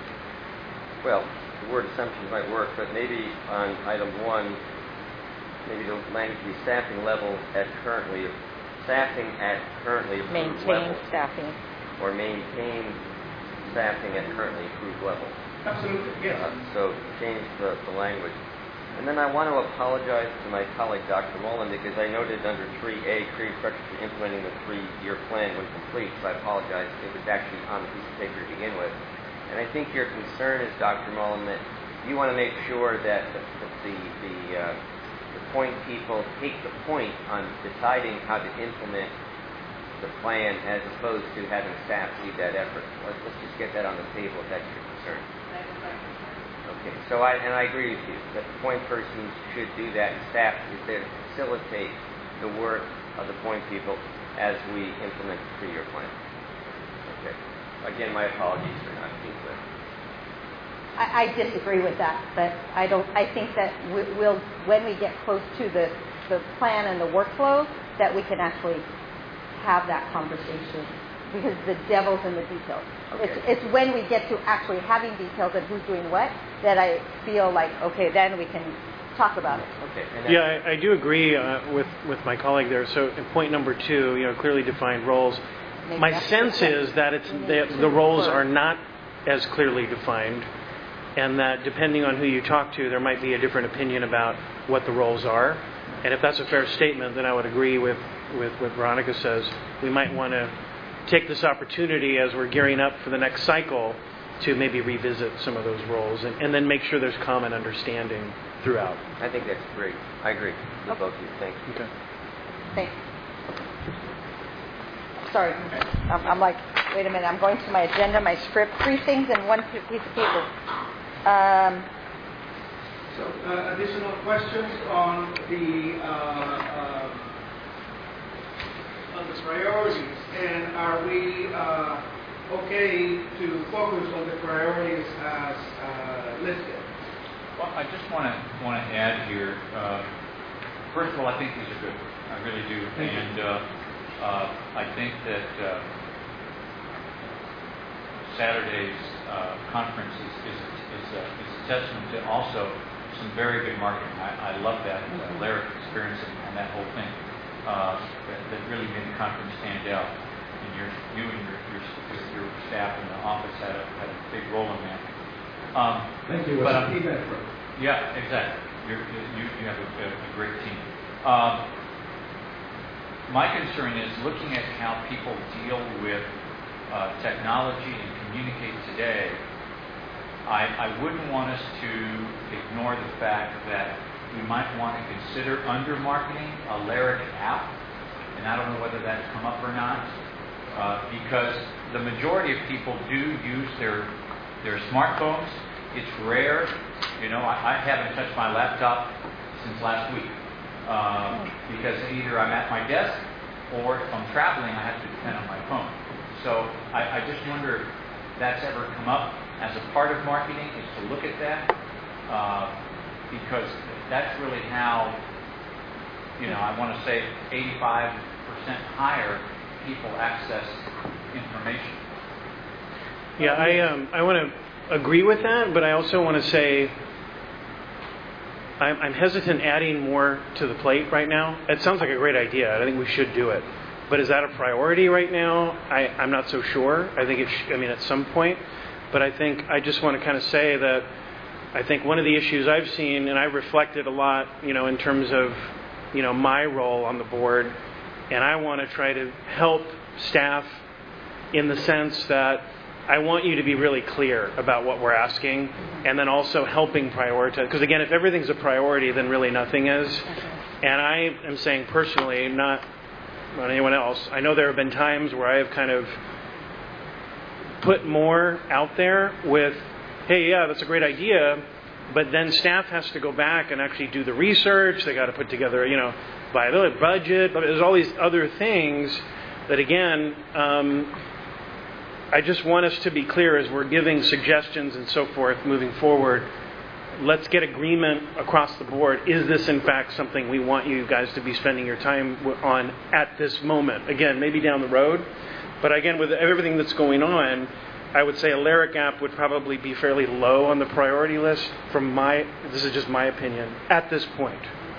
Well, the word assumptions might work, but maybe on item 1, maybe the language be staffing at currently approved Maintain level. staffing. Or maintain staffing at currently approved level. Absolutely, yes. So change the language. And then I want to apologize to my colleague, Dr. Mullen, because I noted under 3A, create structure for implementing the 3-year plan when complete. So I apologize. It was actually on the piece of paper to begin with. And I think your concern is, Dr. Mullen, that you want to make sure that the point people take the point on deciding how to implement the plan as opposed to having staff lead that effort. Let's just get that on the table if that's your concern. Okay, so I agree with you that the point persons should do that, and staff is there to facilitate the work of the point people as we implement the 3-year plan. Okay. Again, my apologies for not being clear. I disagree with that, but I think that we'll, when we get close to the plan and the workflow, that we can actually have that conversation, because the devil's in the details. Okay. It's when we get to actually having details and who's doing what that I feel like, okay, then we can talk about it. Okay. Yeah, I do agree with my colleague there. So in point number 2, clearly defined roles. My sense is that the roles are not as clearly defined, and that depending on who you talk to, there might be a different opinion about what the roles are. And if that's a fair statement, then I would agree with what Veronica says. We might want to take this opportunity as we're gearing up for the next cycle to maybe revisit some of those roles and then make sure there's common understanding throughout. I think that's great. I agree with both of you. Thank you. Okay. Thanks. Sorry, I'm like, wait a minute, I'm going to my agenda, my script, 3 things in 1 piece of paper. So, additional questions on the priorities, and are we okay to focus on the priorities as listed? Well, I just want to add here. First of all, I think these are good. I really do, I think that Saturday's conference is a testament to also some very good marketing. I love that Lyric experience and that whole thing. That really made the conference stand out. And you and your staff in the office had a big role in that. Thank you. But, feedback from. Yeah, exactly. You have a great team. My concern is looking at how people deal with technology and communicate today. I wouldn't want us to ignore the fact that we might want to consider under marketing a Lyric app, and I don't know whether that's come up or not, because the majority of people do use their smartphones. It's rare, I haven't touched my laptop since last week because either I'm at my desk or if I'm traveling, I have to depend on my phone. So I just wonder if that's ever come up as a part of marketing, is to look at that, because that's really how, I want to say 85% higher people access information. Yeah, I want to agree with that, but I also want to say I'm hesitant adding more to the plate right now. It sounds like a great idea. I think we should do it. But is that a priority right now? I'm not so sure. I think at some point. But I think I just want to kind of say that I think one of the issues I've seen, and I've reflected a lot, in terms of, my role on the board, and I want to try to help staff in the sense that I want you to be really clear about what we're asking, and then also helping prioritize. Because again, if everything's a priority, then really nothing is. And I am saying personally, not on anyone else, I know there have been times where I have kind of put more out there with, hey, yeah, that's a great idea, But then staff has to go back and actually do the research. They got to put together, viability budget. But there's all these other things that, again, I just want us to be clear as we're giving suggestions and so forth moving forward. Let's get agreement across the board. Is this, in fact, something we want you guys to be spending your time on at this moment? Again, maybe down the road. But again, with everything that's going on, I would say a LARIC app would probably be fairly low on the priority list this is just my opinion, at this point.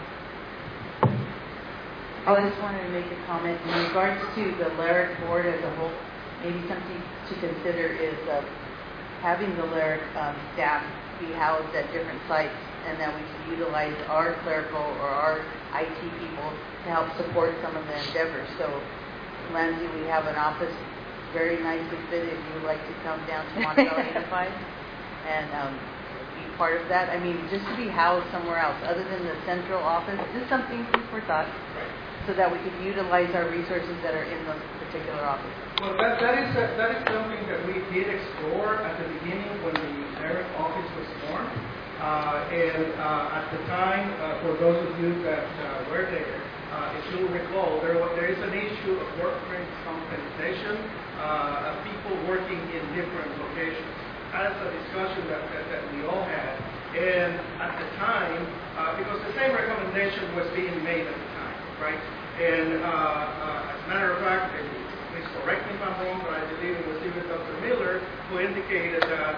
I just wanted to make a comment in regards to the LARIC board as a whole. Maybe something to consider is having the LARIC staff be housed at different sites, and that we can utilize our clerical or our IT people to help support some of the endeavors. So, Lindsay, we have an office very nicely fitted if you would like to come down to Montebello Unified and be part of that. I mean, just to be housed somewhere else other than the central office, just something food for thought, so that we could utilize our resources that are in those particular offices. Well, that is something that we did explore at the beginning when the LARIC office was formed. And at the time, for those of you that were there, if you'll recall, there is an issue of workplace compensation of people working in different locations. That's a discussion that we all had. And at the time, because the same recommendation was being made at the time, right? And as a matter of fact, please correct me if I'm wrong, but I believe it was even Dr. Miller who indicated that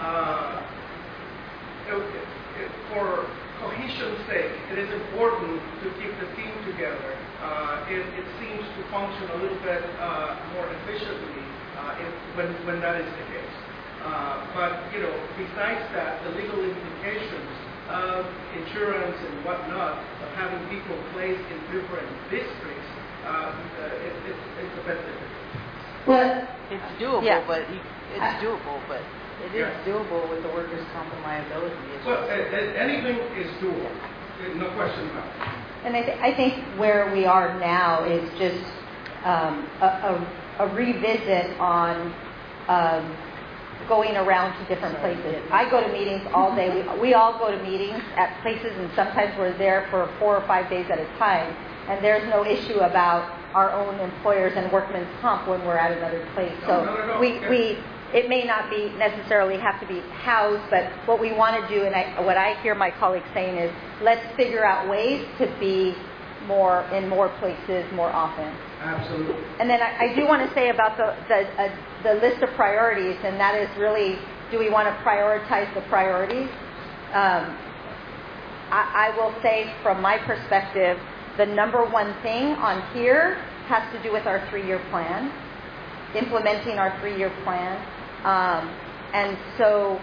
for cohesion's sake, it is important to keep the team together. It seems to function a little bit more efficiently when that is the case. But besides that, the legal implications of insurance and whatnot, of having people placed in different districts, it's a bit difficult. Well, it's doable, but it is doable with the workers' comp and liability. Well, anything is doable, no question about it. And I think where we are now is just a revisit on going around to different places. I go to meetings all day. We all go to meetings at places, and sometimes we're there for 4 or 5 days at a time. And there's no issue about our own employers and workmen's comp when we're at another place. So it may not be necessarily have to be housed, but what we want to do, and what I hear my colleagues saying is, let's figure out ways to be in more places more often. Absolutely. And then I do want to say about the list of priorities, and that is really, do we want to prioritize the priorities? I will say from my perspective, the number one thing on here has to do with our 3-year plan, implementing our 3-year plan. And so,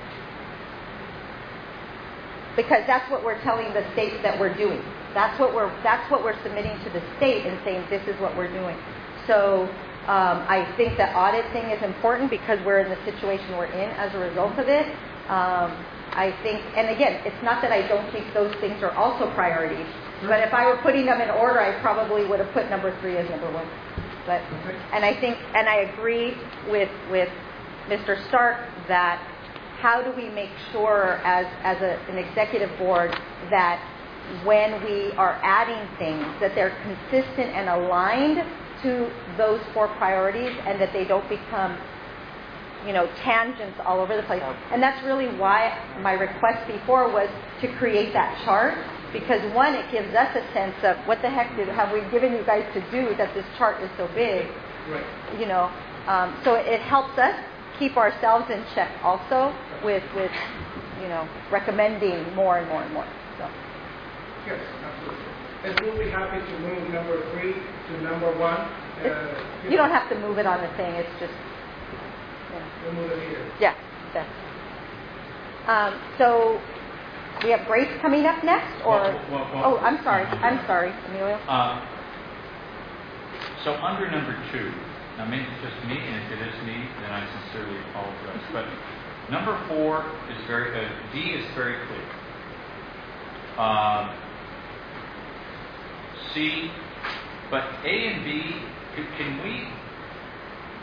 because that's what we're telling the state that we're doing. That's what we're submitting to the state and saying this is what we're doing. So I think the audit thing is important because we're in the situation we're in as a result of it. I think, and again, it's not that I don't think those things are also priorities, but if I were putting them in order, I probably would have put number 3 as number 1. But and I agree with Mr. Stark that how do we make sure as an executive board that when we are adding things that they're consistent and aligned to those 4 priorities and that they don't become tangents all over the place. And that's really why my request before was to create that chart, because one, it gives us a sense of what the heck have we given you guys to do that this chart is so big. Right. So it helps us keep ourselves in check also with recommending more and more and more. So. Yes, absolutely. And we'll be happy to move number 3 to number 1. You don't have to move it on the thing. It's just. We'll move it here. Yeah. So we have Grace coming up next, or well, I'm sorry, Emilio. So under number 2, now maybe it's just me, and if it is me, then I sincerely apologize. But number 4 is D is very clear. C, but A and B, can we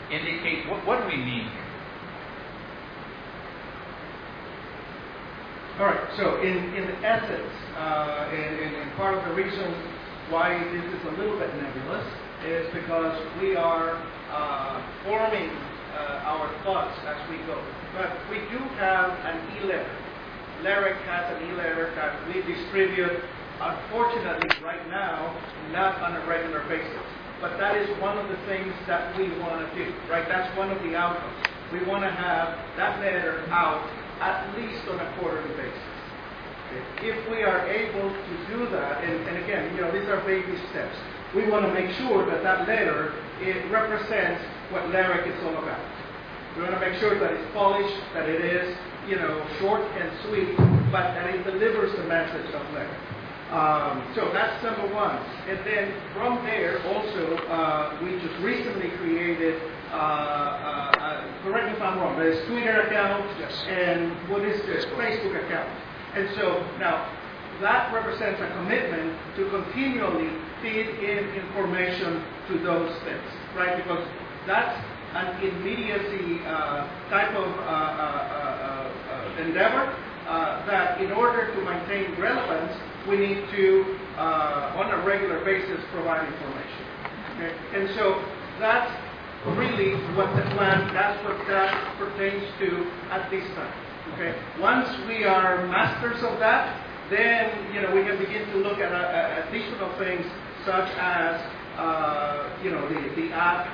indicate what do we mean? All right. So in essence, and part of the reason why this is a little bit nebulous is because we are forming our thoughts as we go. But we do have an e-letter. LEREC has an e-letter that we distribute, unfortunately, right now, not on a regular basis. But that is one of the things that we want to do, right? That's one of the outcomes. We want to have that letter out at least on a quarterly basis. Okay? If we are able to do that, and again, these are baby steps. We want to make sure that that letter, it represents what LEREC is all about. We want to make sure that it's polished, that it is, short and sweet, but that it delivers the message of LEREC. So that's number one. And then from there, also, we just recently created, correct me if I'm wrong, there's Twitter account, yes, and what is this? Facebook account. And so now that represents a commitment to continually feed in information to those things, right? Because that's an immediacy type of endeavor that in order to maintain relevance, we need to, on a regular basis, provide information. Okay? And so that's really what the plan, that's what that pertains to at this time. Okay? Once we are masters of that, then we can begin to look at additional things such as the app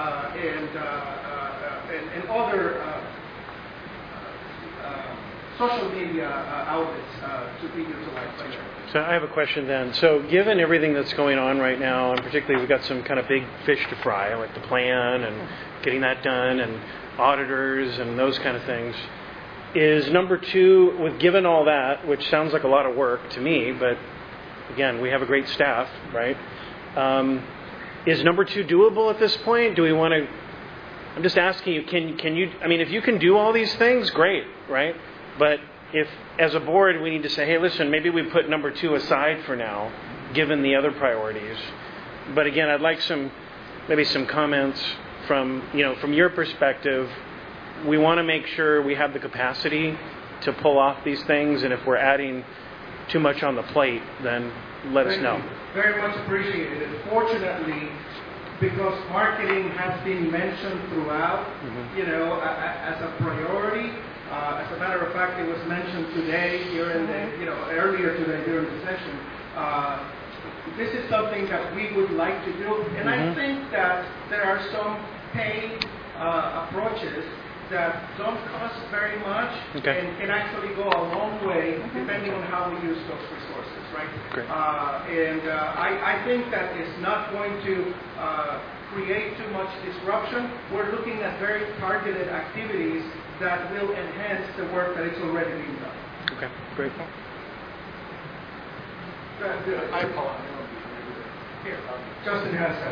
and other social media outlets to be utilized. So I have a question then. So given everything that's going on right now, and particularly we've got some kind of big fish to fry, like the plan and getting that done, and auditors and those kind of things, is number two, given all that, which sounds like a lot of work to me, but again, we have a great staff, right? Is number two doable at this point? Do we want to? I'm just asking you. Can you? I mean, if you can do all these things, great, right? But if, as a board, we need to say, hey, listen, maybe we put number two aside for now, given the other priorities. But again, I'd like maybe some comments from your perspective. We want to make sure we have the capacity to pull off these things, and if we're adding too much on the plate, then let us know. Very much appreciated. Fortunately, because marketing has been mentioned throughout, as a priority. As a matter of fact, it was mentioned today during earlier today during the session. This is something that we would like to do, and I think that there are some paid approaches that don't cost very much and can actually go a long way depending on how we use those resources, right? I think that it's not going to create too much disruption. We're looking at very targeted activities that will enhance the work that is already being done. Okay, great. I apologize. Here, Justin has that.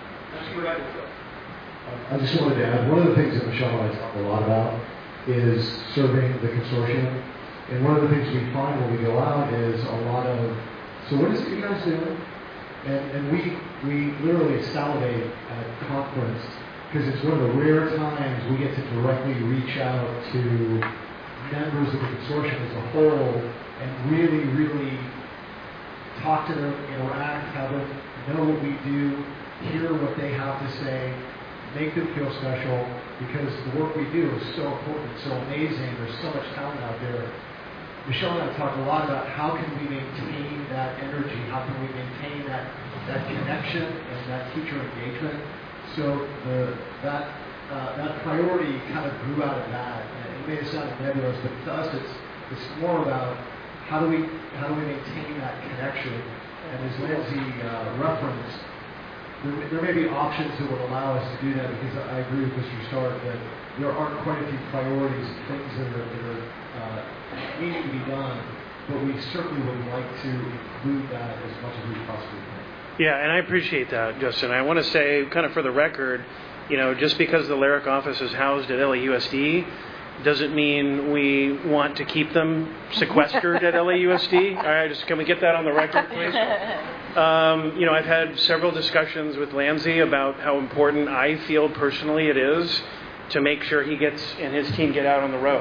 I just wanted to add, one of the things that Michelle and I talk a lot about is serving the consortium. And one of the things we find when we go out is a lot of, so what is it you guys doing? And we literally salivate at conference because it's one of the rare times we get to directly reach out to members of the consortium as a whole and really, really talk to them, interact, have them know what we do, hear what they have to say, make them feel special, because the work we do is so important, so amazing. There's so much talent out there. Michelle and I talked a lot about how can we maintain that energy, how can we maintain that connection and that teacher engagement. So that priority kind of grew out of that. And it may have sounded nebulous, but to us it's more about how do we maintain that connection. And as Lindsay referenced, there may be options that would allow us to do that, because I agree with Mr. Stark that there aren't quite a few priorities, things that are needing to be done, but we certainly would like to include that as much as we possibly can. Yeah, and I appreciate that, Justin. I want to say, kind of for the record, just because the LEREC office is housed at LAUSD doesn't mean we want to keep them sequestered at LAUSD. All right, can we get that on the record, please? I've had several discussions with Lanzi about how important I feel personally it is to make sure he and his team get out on the road.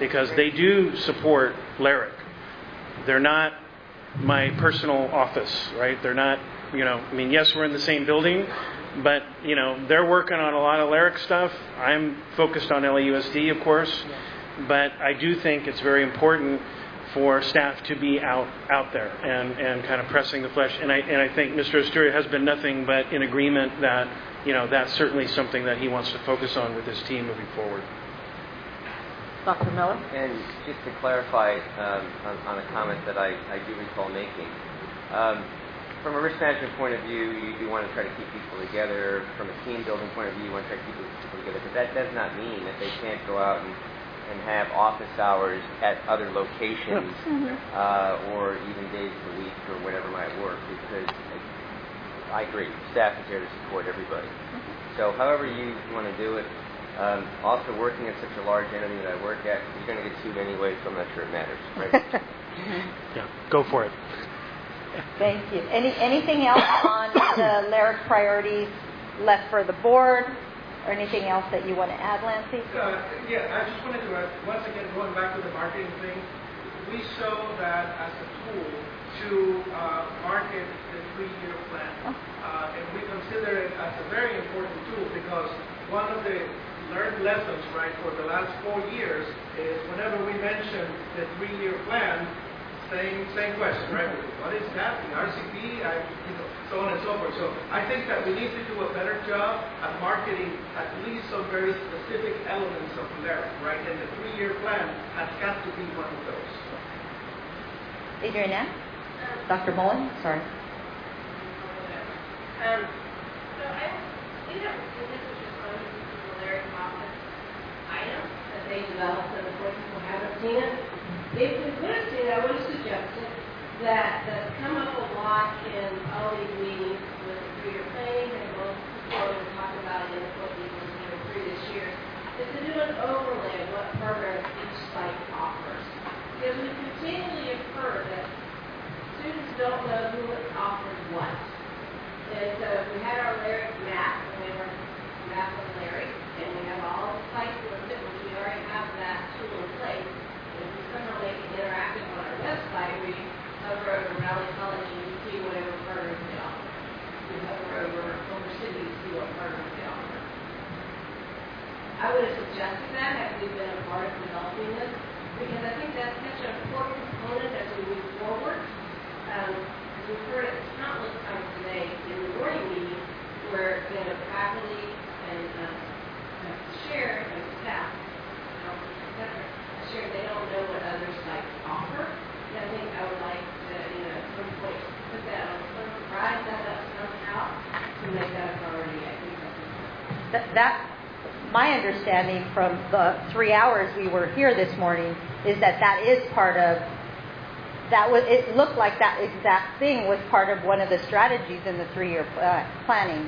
because they do support Lyric. They're not my personal office, right? They're not, yes, we're in the same building, but, they're working on a lot of Lyric stuff. I'm focused on LAUSD, of course, but I do think it's very important for staff to be out there and kind of pressing the flesh. And I think Mr. Asturia has been nothing but in agreement that, that's certainly something that he wants to focus on with his team moving forward. Dr. Miller? And just to clarify on a comment that I do recall making, from a risk management point of view, you do want to try to keep people together. From a team building point of view, you want to try to keep people together. But that does not mean that they can't go out and have office hours at other locations or even days of the week or whatever might work, because I agree, staff is here to support everybody. So however you want to do it, also working at such a large entity that I work at, you're going to get sued anyway, so I'm not sure it matters. Right? Yeah, go for it. Thank you. Anything else on the Lyric priorities left for the board? Or anything else that you want to add, Lancey? Yeah, I just wanted to add, once again, going back to the marketing thing, we show that as a tool to market the 3-year plan. And we consider it as a very important tool because one of the learned lessons, right, for the last 4 years is whenever we mention the 3-year plan, same question, right? What is that? The RCP? So on and so forth. So I think that we need to do a better job at marketing at least some very specific elements of Lyric, right? And the 3-year plan has got to be one of those. Adrienne? Dr. Mullen? Sorry. We have this is just one of the Lyric office items that they developed, and of course people haven't seen it. If we would have seen it, I would have suggested that come up a lot in all these meetings with the 3-year planning, and most people are talking about it in what we were doing previous years, is to do an overlay of what programs each site offers. Because we continually have heard that students don't know who offers what. And so we had our Lyric map, and we have our map of Lyric, and we have all the sites listed, which we already have that tool in place. And if we somehow make it interactive on our website, we hover over Raleigh College and you see whatever programs they offer. We hover over Culver City to see what programs they offer. I would have suggested that had we been a part of developing this, because I think that's such an important component as we move forward. We've heard it countless times today in the morning meeting where faculty and share and staff, share they don't know what other sites offer. And I think I would like to, at some point, put that on some, rise that up somehow to make that a priority. I think That my understanding from the 3 hours we were here this morning is that is part of. It looked like that exact thing was part of one of the strategies in the 3-year planning.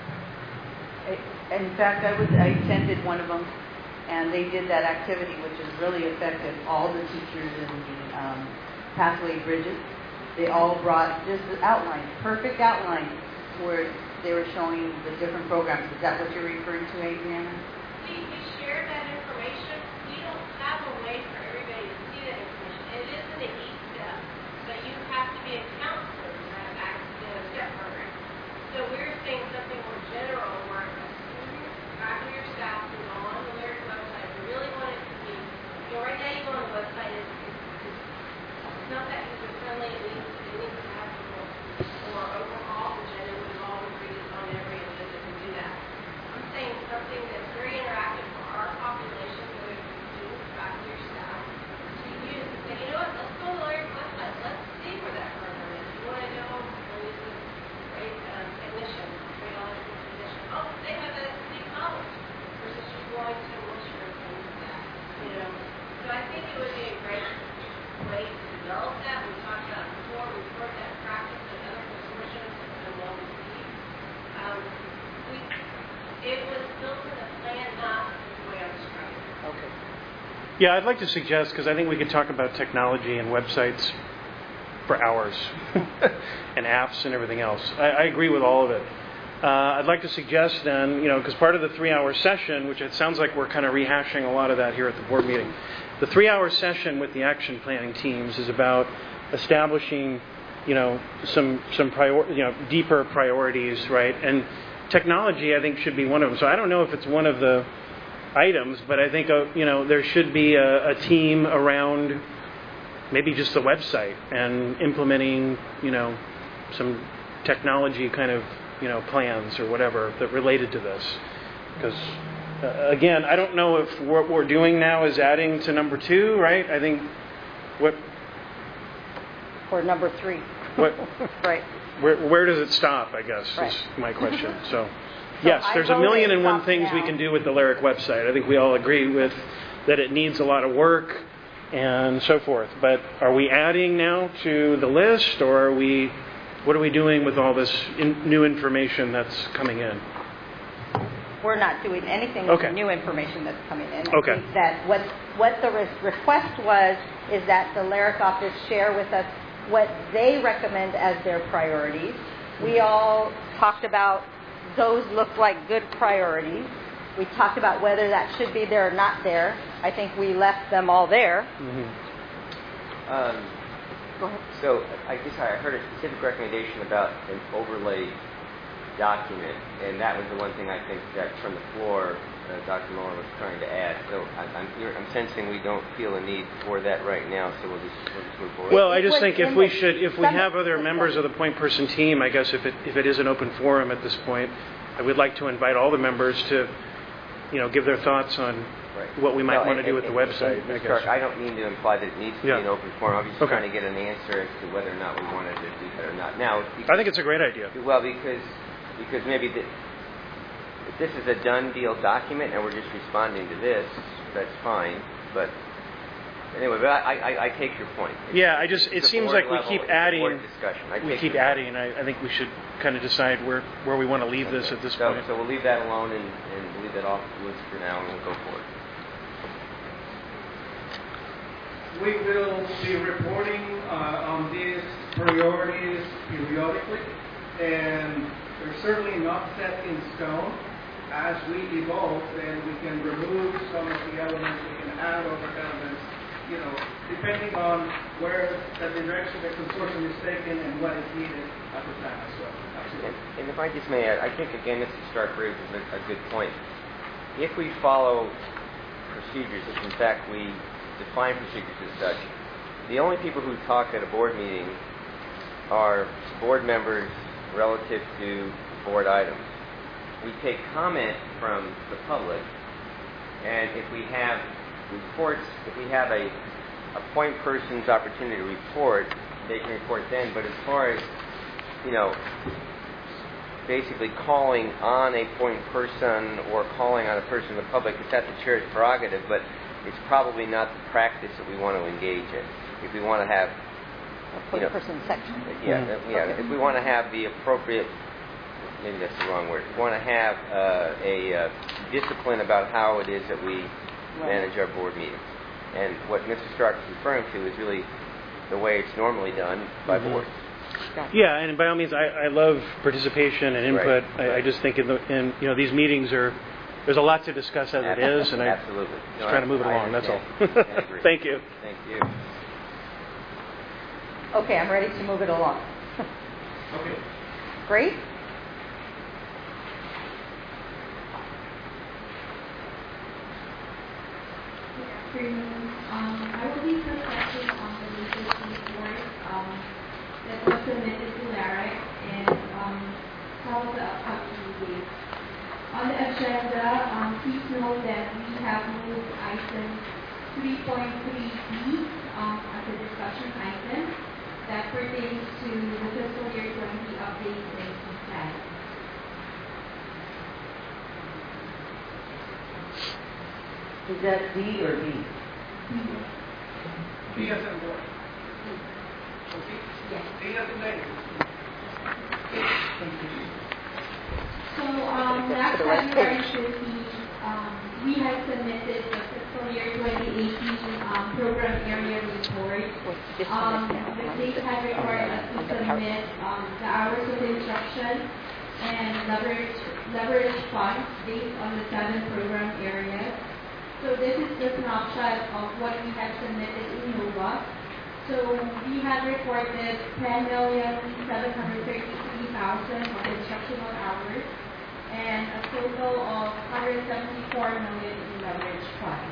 In fact, I attended one of them, and they did that activity, which is really effective. All the teachers in the Pathway Bridges, they all brought just the outline, perfect outline, where they were showing the different programs. Is that what you're referring to, Adriana? We share that information. We don't have a way for everybody to see that information. It isn't an easy step, but you have to be a counselor to have access to a step program. So we're saying something more general where a student, faculty, or staff can go on the Lyric website. We really want it to be, right now you go on the website, it's not that user friendly. It needs to have more overhaul, which I know we've all agreed on every agenda to do that. I'm saying something that's very interactive for our population, whether it's students, faculty, or staff, to use and say, you know what, let's go to the Lyric website. Let's see where that program is. You want to know, we'll use this great technician, $3 technician. Oh, they have that at City College versus just going to Wilshire and use that. So I think it would be a great way to develop that. We talked about it before. We've heard that practice in other consortiums and well received. It was built in the plan, not the way I described it. Okay. Yeah, I'd like to suggest, because I think we could talk about technology and websites for hours and apps and everything else. I agree with all of it. I'd like to suggest then, because part of the 3-hour session, which it sounds like we're kind of rehashing a lot of that here at the board meeting, the 3-hour session with the action planning teams is about establishing, some deeper priorities, right? And technology, I think, should be one of them. So I don't know if it's one of the items, but I think, there should be a team around maybe just the website and implementing, some technology kind of, plans or whatever that related to this. Because, again, I don't know if what we're doing now is adding to number 2, right? I think Or number 3. Right. Where does it stop, I guess, right. is my question. So yes, there's a million and one things we can do with the LARIC website. I think we all agree with that it needs a lot of work and so forth. But are we adding now to the list, or what are we doing with all this new information that's coming in? We're not doing anything with the new information that's coming in. Okay. I think that what the request was is that the LARIC office share with us what they recommend as their priorities. We all talked about those look like good priorities. We talked about whether that should be there or not there. I think we left them all there. Go ahead. So I guess I heard a specific recommendation about an overlay document, and that was the one thing I think that from the floor Dr. Muller was trying to add. So I'm sensing we don't feel a need for that right now, so we'll just move forward. Well, I just think if we have other members of the point person team, I guess if it is an open forum at this point, I would like to invite all the members to, give their thoughts on what we might want to do with the website. I guess. I don't mean to imply that it needs to be an open forum. I'm just trying to get an answer as to whether or not we wanted to do that or not. Now, I think it's a great idea. Well, because maybe if this is a done deal document and we're just responding to this, that's fine. But anyway, I take your point. It seems like we keep adding. Discussion. I think we should kind of decide where we want to leave this at this point. So we'll leave that alone and we'll leave that off the list for now, and we'll go forward. We will be reporting on these priorities periodically, and they're certainly not set in stone. As we evolve, then we can remove some of the elements, we can add other elements, depending on where the direction the consortium is taken and what is needed at the time as well. Absolutely. And if I just may add, I think, again, Mr. Stark raises a good point. If we follow procedures, if in fact we define procedures as such, the only people who talk at a board meeting are board members relative to board items. We take comment from the public, and if we have reports, if we have a point person's opportunity to report, they can report then. But as far as, basically calling on a point person or calling on a person in the public, it's at the chair's prerogative, but it's probably not the practice that we want to engage in. If we want to have a point person section. If we want to have the appropriate, maybe that's the wrong word. We want to have a discipline about how it is that we manage our board meetings. And what Mr. Stark is referring to is really the way it's normally done by boards. Yeah, and by all means, I love participation and input. Right. I just think these meetings there's a lot to discuss as it is, and I'm just trying to move it along. That's all. Thank you. Thank you. Okay, I'm ready to move it along. Okay. Great. I will be presenting on the legal report that was submitted to LARIC and some of the upcoming dates. On the agenda, please note that we have moved item 3.3b as a discussion item that pertains to the fiscal year 20 updates and plan. Is that D or B? B as in boy. Yes. D as in lady. So last February 15th, we had submitted the fiscal year 2018 program area report. The state had required us to submit the hours of instruction. and leverage funds based on the 7 program areas. So this is just an offset of what we had submitted in NOVA. So we had reported 10,733,000 of instructional hours and a total of 174 million in leverage funds.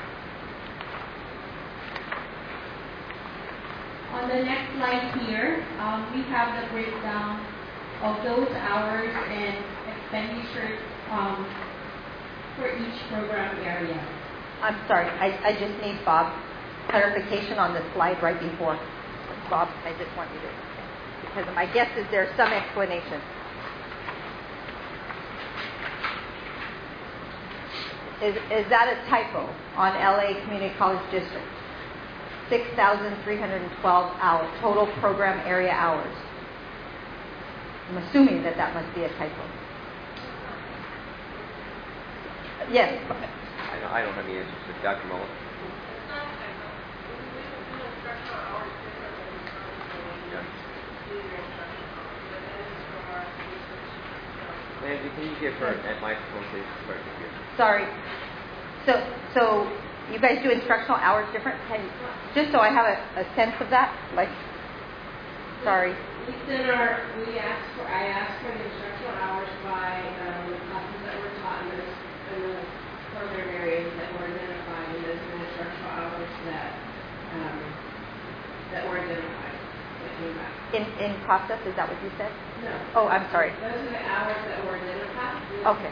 On the next slide here, we have the breakdown of those hours and expenditures for each program area. I'm sorry, I just need, Bob, clarification on the slide right before. Bob, I just want you to, because my guess is there's some explanation. Is that a typo on LA Community College District? 6,312 hours, total program area hours. I'm assuming that must be a typo. Yes. I don't have the answers to Dr. Mullen. Nancy, can you give her that microphone, please? Sorry. So you guys do instructional hours different? Just so I have a sense of that. Like, sorry. I asked for the instructional hours by classes that were taught in the program areas that were identified, and those are the instructional hours that were identified that came back. In process, is that what you said? No. Oh, I'm sorry. Those are the hours that were identified. Okay.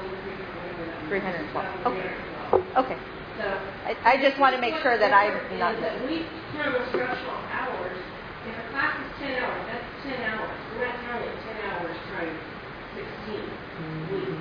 312. Okay. So I just want to make sure that I'm not. That we count instructional hours. If a class is 10 hours, that's 10 hours. We're not counting 10 hours times 16 weeks.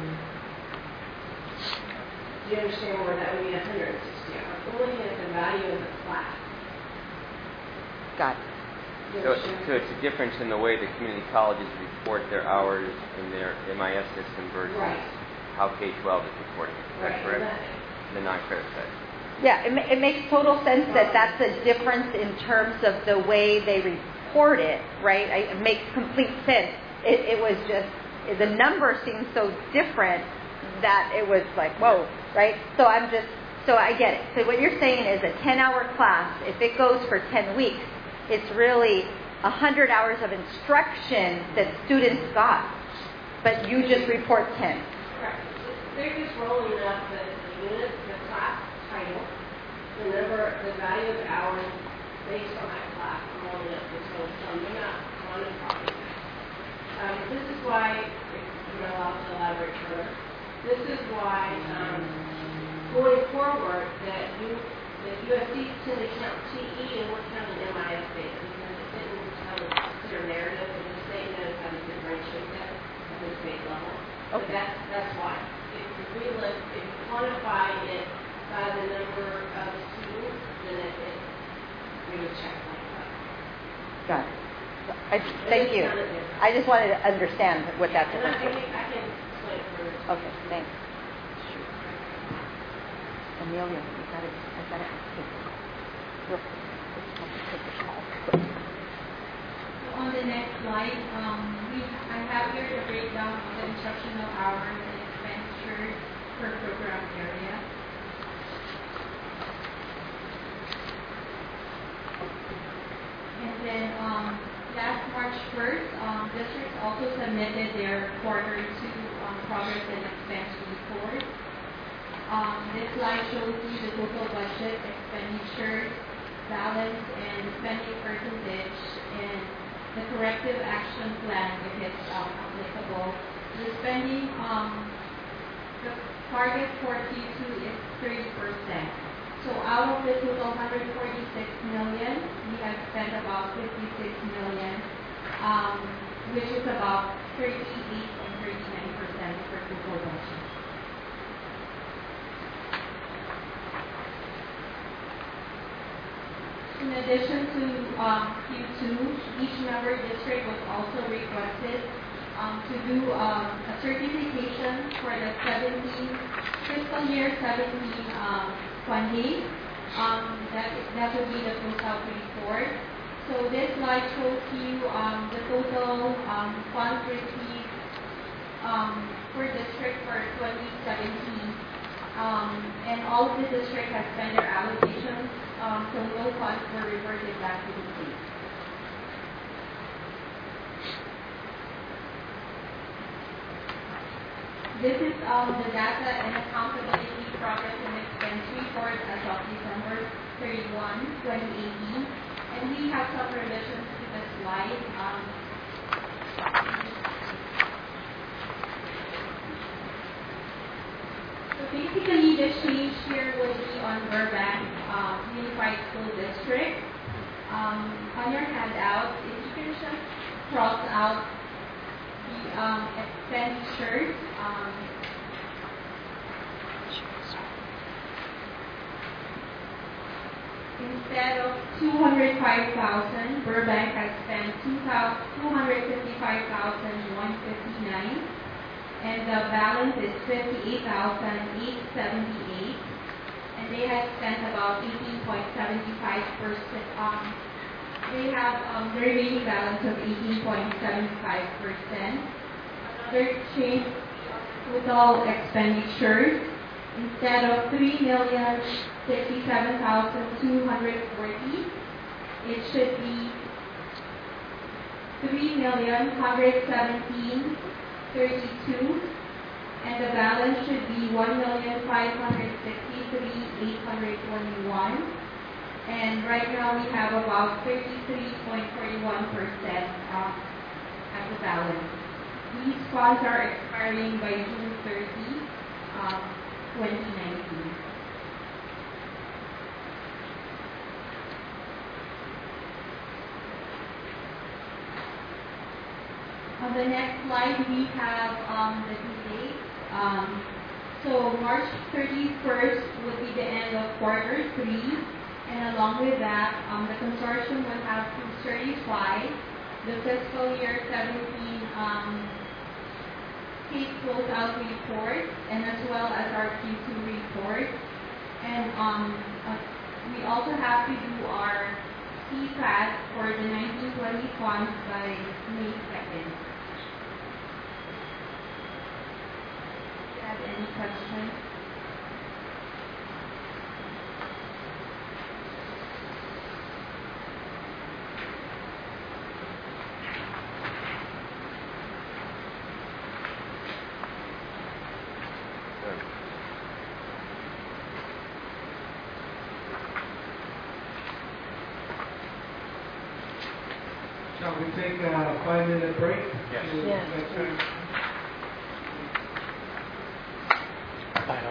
Do you understand where that would be 160 hours? We're looking at the value of the class. Got it. So it's a difference in the way the community colleges report their hours in their MIS system versus how K-12 is reporting it. Is that correct? The non-credit side. Yeah, it makes total sense that that's a difference in terms of the way they report it, right? It makes complete sense. It was just, the number seemed so different that it was like, whoa, right? So I get it. So what you're saying is a 10-hour class, if it goes for 10 weeks, it's really 100 hours of instruction that students got, but you just report 10. Correct. They're just rolling up the unit, the class title, the value of hours based on that class, and rolling up the total sum. They're not quantifying that. This is why, if you're allowed to elaborate further, this is why going forward that USC tend to count TE and we're counting MIS data because it didn't consider narrative and the state knows how to differentiate that at the state level. Okay. So that's why. If you quantify it by the number of students, then we would check like that. Got it. Thank you. I just wanted to understand what that difference is. I can explain it further. Okay, thanks. Amelia, I got it. On the next slide, I have here the breakdown of the instructional hours and expenditures per program area. And then last March 1st, districts also submitted their quarter 2 progress and expense report. This slide shows you the total budget, expenditures, balance, and spending percentage, and the corrective action plan if it's applicable. The spending, the target for Q2 is 30%. So out of the total 146 million, we have spent about 56 million, which is about 38 and 39% for total budget. In addition to Q2, each member district was also requested to do a certification for the fiscal year 17 funding. That would be the closeout report. So this slide shows you the total funds received per district for 2017. And all of the districts have spent their allocations, so no funds were reverted back to the state. This is the data and accountability progress and expense report as of December 31, 2018. And we have some revisions to the slide. So basically, the change here will be on Burbank Unified School District. On your handout, if you can just cross out the expenditures. Instead of 205,000, Burbank has spent 255,159, and the balance is 58,878, and they have spent about 18.75%. They have the remaining balance of 18.75%. Another change with all expenditures, instead of 3,057,240, it should be 3,117,32, and the balance should be 1,563,821. And right now we have about 33.41% at the balance. These funds are expiring by June 30, 2019. On the next slide, we have the due dates. So March 31st would be the end of quarter 3. And along with that, the consortium will have to certify the fiscal year 17 state closeout report, and as well as our Q2 report. And we also have to do our CFAT for the 1920 funds by May 2nd. Do you have any questions? Shall we take a 5-minute break? Yes. Yes. Bye,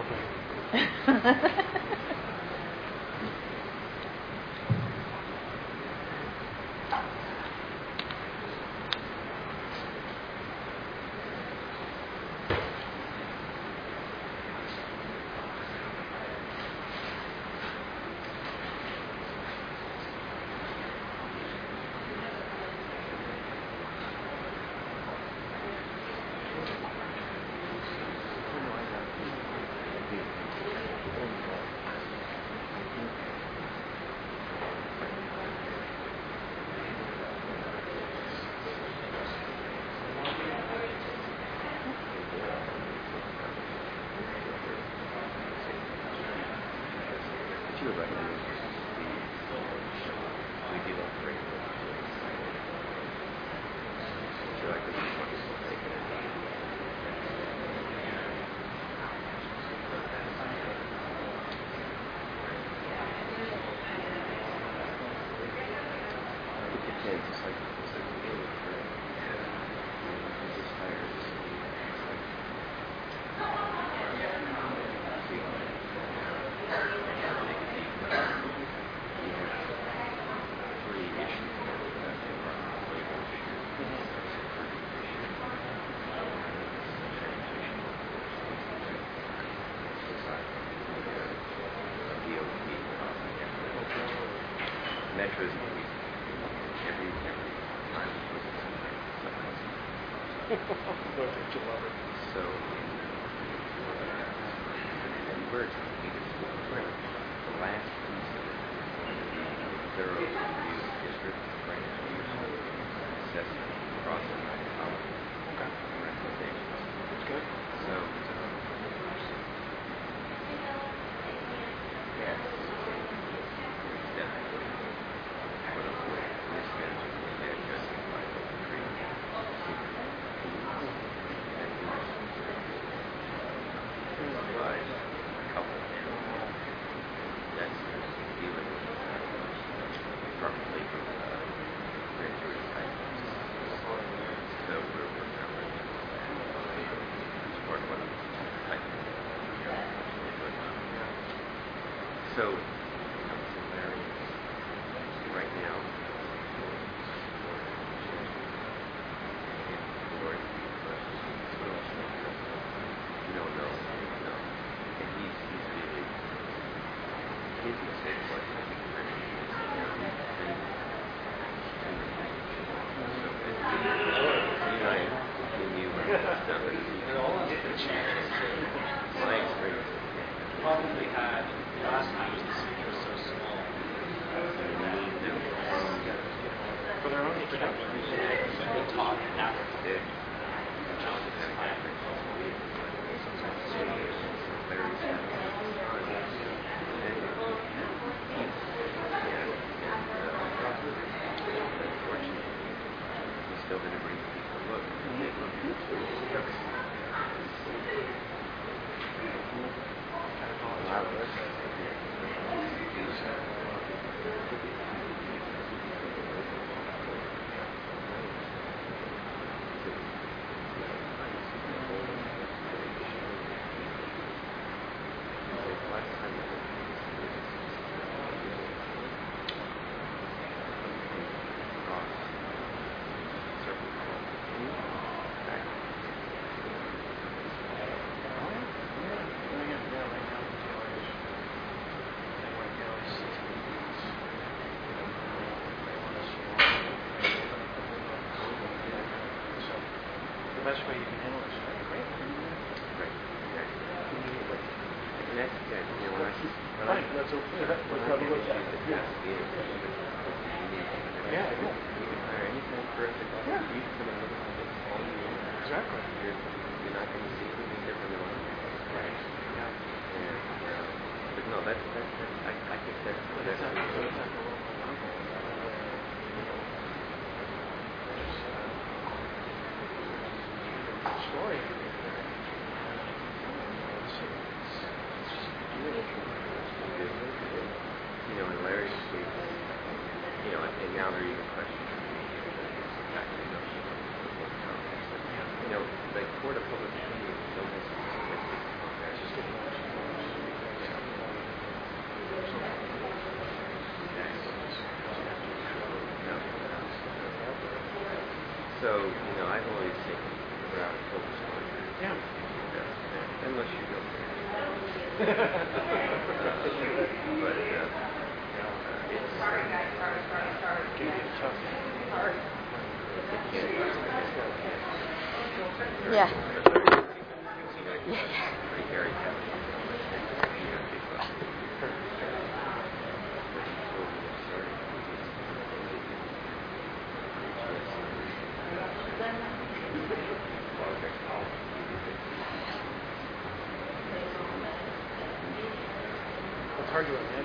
Metros every time we visit somewhere, something else. So, and we're the last piece of it is going to be thorough review of district branch assessment process and recommendations. So, Larry, right now, no. And he's really, his mistake was, I think, my experience probably had last time was the city was so small. For their own production, they taught in Africa. Still going to bring people. Look, The best way you can handle this, right? Right. And that's good. You know, Fine. Let's look at it. Yeah, I will. You can hire any kind of person. Yeah. You can come and look at this all you want. Exactly. You're not going to see anything different than what I'm doing. Right. But no, that's I think that's story. You know, in Larry's case, you know, and now they're even questioning you know, like Court of Public Opinion don't So, you know, I've always taken the route of full disclosure. Yeah. Unless you go there. But, it's... Sorry, guys. Sorry. Yeah. It's hard to imagine.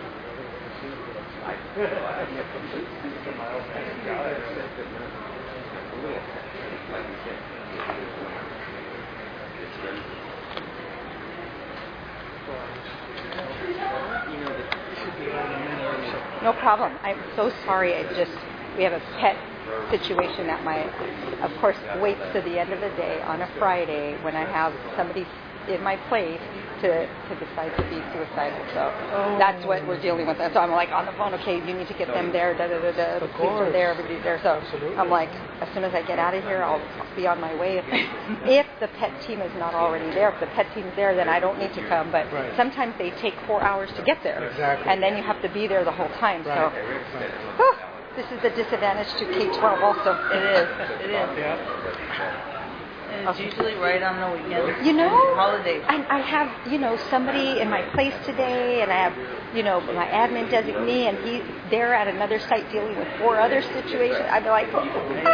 No problem. I'm so sorry. We have a pet situation that of course, waits to the end of the day on a Friday when I have somebody in my place to decide to be suicidal. So that's what we're dealing with. So I'm like on the phone, okay, you need to get them there, the police are there, everybody's there. So I'm like, as soon as I get out of here, I'll be on my way. If the pet team is not already there, if the pet team's there, then I don't need to come. But sometimes they take 4 hours to get there. Exactly. And then you have to be there the whole time. So this is the disadvantage to K-12 also. It is. Yeah. And it's usually right on the weekends. Holidays. I have, somebody in my place today, and I have, my admin designee, and they're at another site dealing with 4 other situations. I'm like, I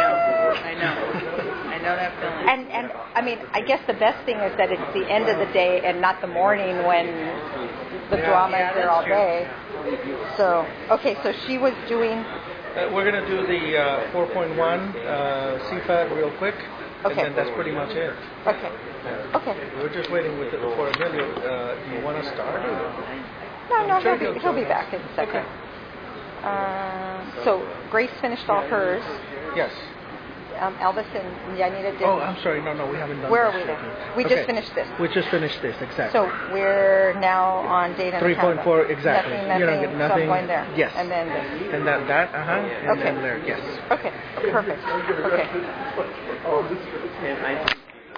know that feeling. And I mean, I guess the best thing is that it's the end of the day and not the morning when the drama is there all day. So, okay, so she was doing... We're going to do the 4.1 CFAT real quick. Okay. And then that's pretty much it. Okay. Okay. We're just waiting for Emilio. Do you want to start? No, he'll be back in a second. Okay. So Grace finished all hers. Yes. Elvis and Yanita did. Oh, I'm sorry. No, we haven't done. Where this are we yet. then? We Okay. just finished this. We just finished this, exactly. So we're now on data. 3.4, exactly. Nothing. You don't get nothing. So I'm going there. Yes. And then this. And then that, and Okay. then there, yes. Okay. Perfect. Okay. And I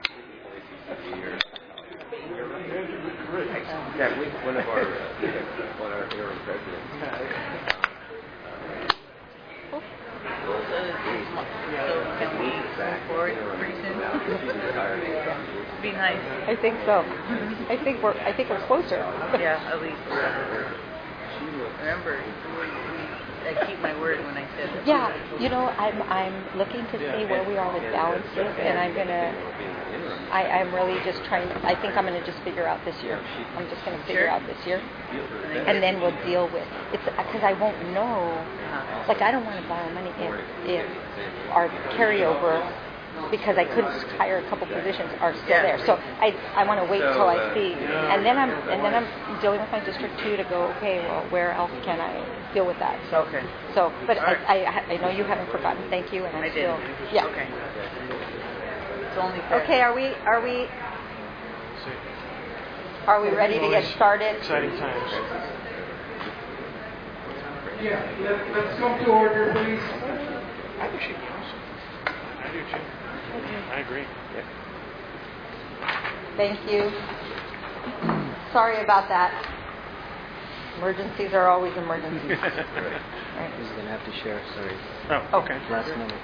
yeah, one of our interim presidents. So can we move forward pretty soon? Be nice. I think so. I think we're closer. Yeah, at least. Remember, I keep my word when I said it. Yeah, I'm looking to see where we are with balances, and I'm really just trying. I think I'm gonna just figure out this year. I'm just gonna figure out this year, and then we'll deal with it's because I won't know. Like I don't want to borrow money if our carryover, because I could hire a couple positions, are still there. So I want to wait till I see, and then I'm dealing with my district too to go. Okay, well, where else can I deal with that? So Okay. So, but All right. I know you haven't forgotten. Thank you, and I'm I still did. yeah. Okay. It's only fair. Okay, are we ready to get started? Exciting times. Yeah, let's come to order, please. I think she'd be awesome. I do too. I agree. Yeah. Thank you. Sorry about that. Emergencies are always emergencies. Right. Who's going to have to share? Sorry. Oh, okay. Last minute.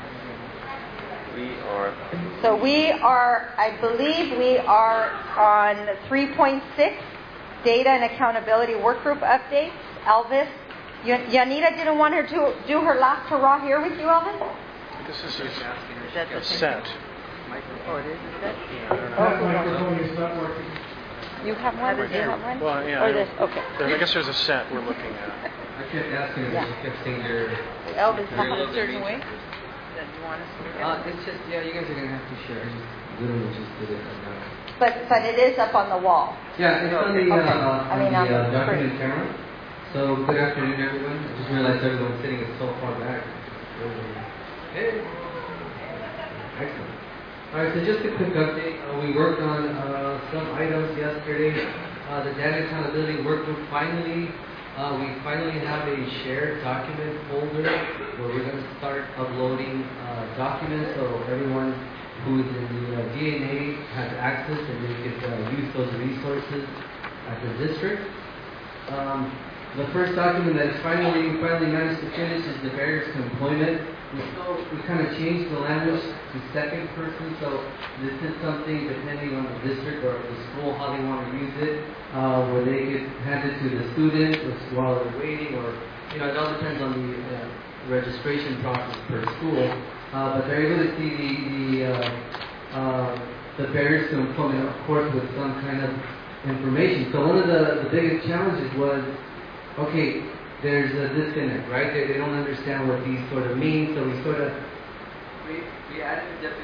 So I believe we are on 3.6, data and accountability workgroup updates. Elvis, Yanita didn't want her to do her last hurrah here with you, Elvis? This is that a the set. Oh, it is a set? That microphone is not working. You have one? Do you have one? Well, yeah. Or this? Okay. I guess there's a set we're looking at. I kept asking if you kept saying your... Elvis, In a certain way that you want us to look at? It's just, you guys are going to have to share. I just literally just did it right now. But it is up on the wall. Yeah, it's on the, on the document camera. So, good afternoon, everyone. I just realized everyone's sitting so far back. Hey. Excellent. Alright, so just a quick update. We worked on some items yesterday. The data accountability workgroup we finally have a shared document folder where we're going to start uploading documents so everyone who is in the DNA has access and they could use those resources at the district. The first document that is finally managed to finish is the barriers to employment. We kind of changed the language to second person, so this is something depending on the district or the school how they want to use it, where they get handed to the student while they're waiting, or it all depends on the registration process per school. But they're able to see the barriers to employment, of course, with some kind of information. So one of the biggest challenges was, okay, there's a disconnect, right? They don't understand what these sort of mean, so we sort of we added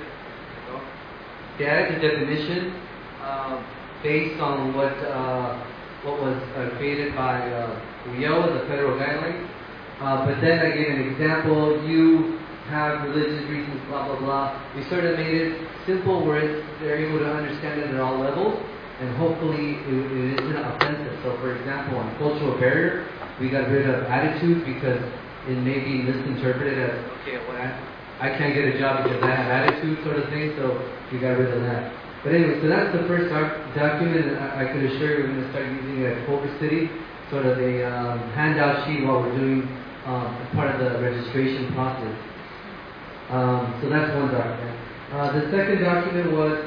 the definition based on what was created by WIOA, the federal guidelines. But then I gave an example. You have religious reasons, blah blah blah. We sort of made it simple where they're able to understand it at all levels, and hopefully it isn't offensive. So, for example, on cultural barrier, we got rid of attitude because it may be misinterpreted as, okay, well, I can't get a job because I have attitude sort of thing, so we got rid of that. But anyway, so that's the first document, and I can assure you we're going to start using it at Culver City, sort of a handout sheet while we're doing part of the registration process. So that's one document. The second document was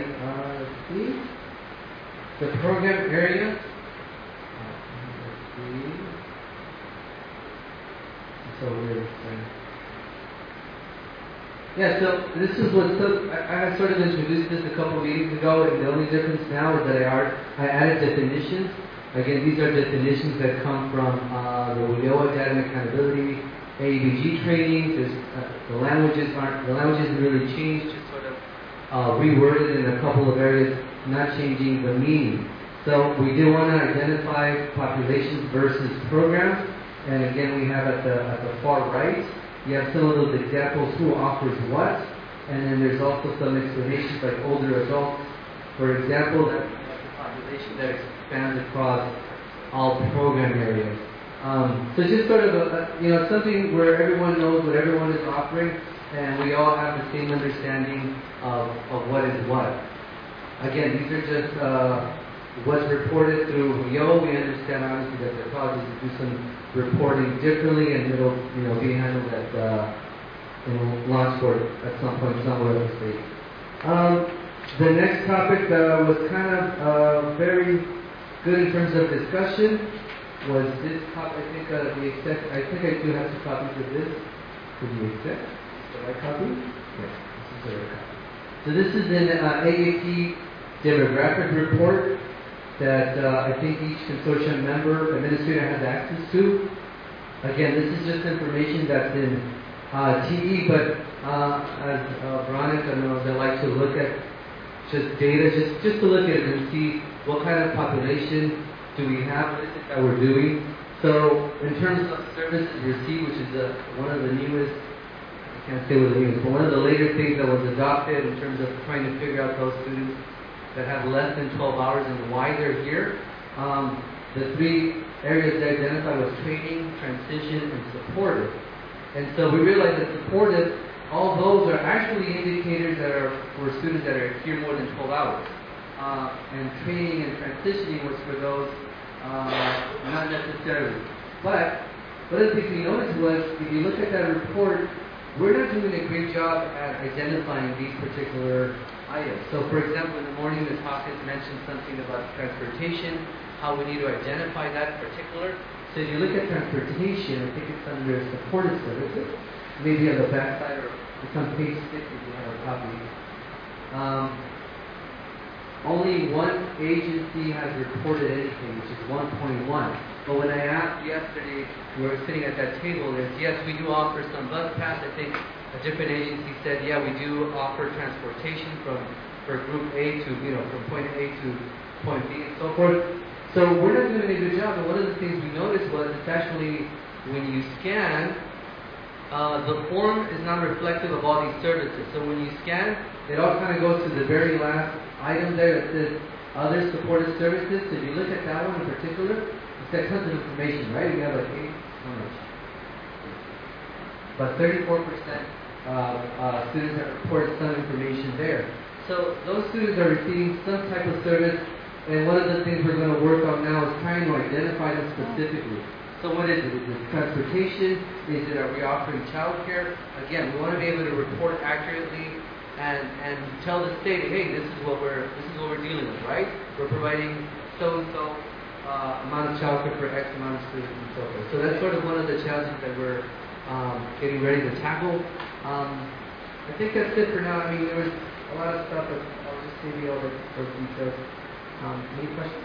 the program area. So weird. Yeah, so this is what I had sort of introduced this a couple of meetings ago, and the only difference now is that I added definitions. Again, these are definitions that come from the WIOA data and accountability, AEBG trainings. The languages haven't really changed, just sort of reworded in a couple of areas, not changing the meaning. So we do want to identify populations versus programs. And again, we have at the far right you have some of those examples, who offers what, and then there's also some explanations like older adults. For example, that's the population that expands across all program areas. So just sort of something where everyone knows what everyone is offering, and we all have the same understanding of what is what. Again, these are just what's reported through YO. We understand obviously that they're probably to do some reporting differently, and it'll be handled at launch board at some point somewhere in the state. The next topic was kind of very good in terms of discussion. Was this topic? I think I do have 2 copies of this. Could you accept the right copy? Yes, this is the right copy. So this is an AAP demographic report that I think each consortium member, administrator has access to. Again, this is just information that's in TE, but as Veronica knows, I like to look at just data, just to look at it and see what kind of population do we have, what is it that we're doing. So in terms of services received, which is one of the newest, I can't say what the newest, but one of the later things that was adopted in terms of trying to figure out those students that have less than 12 hours and why they're here. The 3 areas they identified was training, transition, and supportive. And so we realized that supportive, all those are actually indicators that are for students that are here more than 12 hours. And training and transitioning was for those not necessarily. But one of the things we noticed was, if you look at that report, we're not doing a great job at identifying these particular items. So for example, in the morning the talk has mentioned something about transportation, how we need to identify that in particular. So if you look at transportation, I think it's under supportive services, maybe on the back side, or it's on page 6 if you have a copy. Only one agency has reported anything, which is 1.1. But when I asked yesterday, we were sitting at that table, there's, yes, we do offer some bus pass. I think a different agency said, yeah, we do offer transportation for group A to, from point A to point B and so forth. So we're not doing a good job. And one of the things we noticed was it's actually, when you scan, the form is not reflective of all these services. So when you scan, it all kind of goes to the very last item there that says other supportive services. So if you look at that one in particular, it's got tons of information, right? We have like 8, how much? But 34% students have reported some information there. So those students are receiving some type of service, and one of the things we're going to work on now is trying to identify them specifically. So what is it? Is it transportation? Is it, are we offering childcare? Again, we want to be able to report accurately and tell the state, hey, this is what we're dealing with, right? We're providing so-and-so amount of childcare for X amount of students and so forth. So that's sort of one of the challenges that we're getting ready to tackle. I think that's it for now. I mean, there was a lot of stuff, but I'll just give you all those details. Any questions?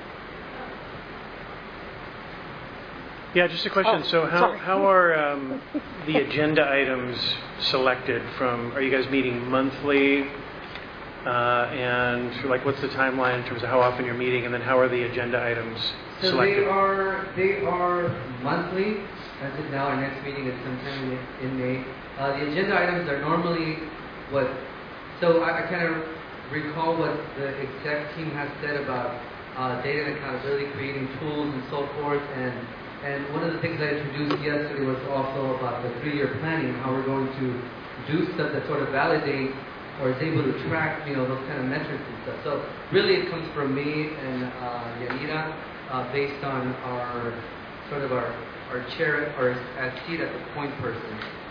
Yeah, just a question. So how are the agenda items selected from? Are you guys meeting monthly? And like, what's the timeline in terms of how often you're meeting, and then how are the agenda items selected? So they are monthly. As of now, our next meeting is sometime in May. The agenda items are normally what. So I kind of recall what the exec team has said about data and accountability, creating tools and so forth, and one of the things I introduced yesterday was also about the 3-year planning, how we're going to do stuff that sort of validates or is able to track, those kind of metrics and stuff. So really it comes from me and Yanira based on our chair, or as seat at the point person.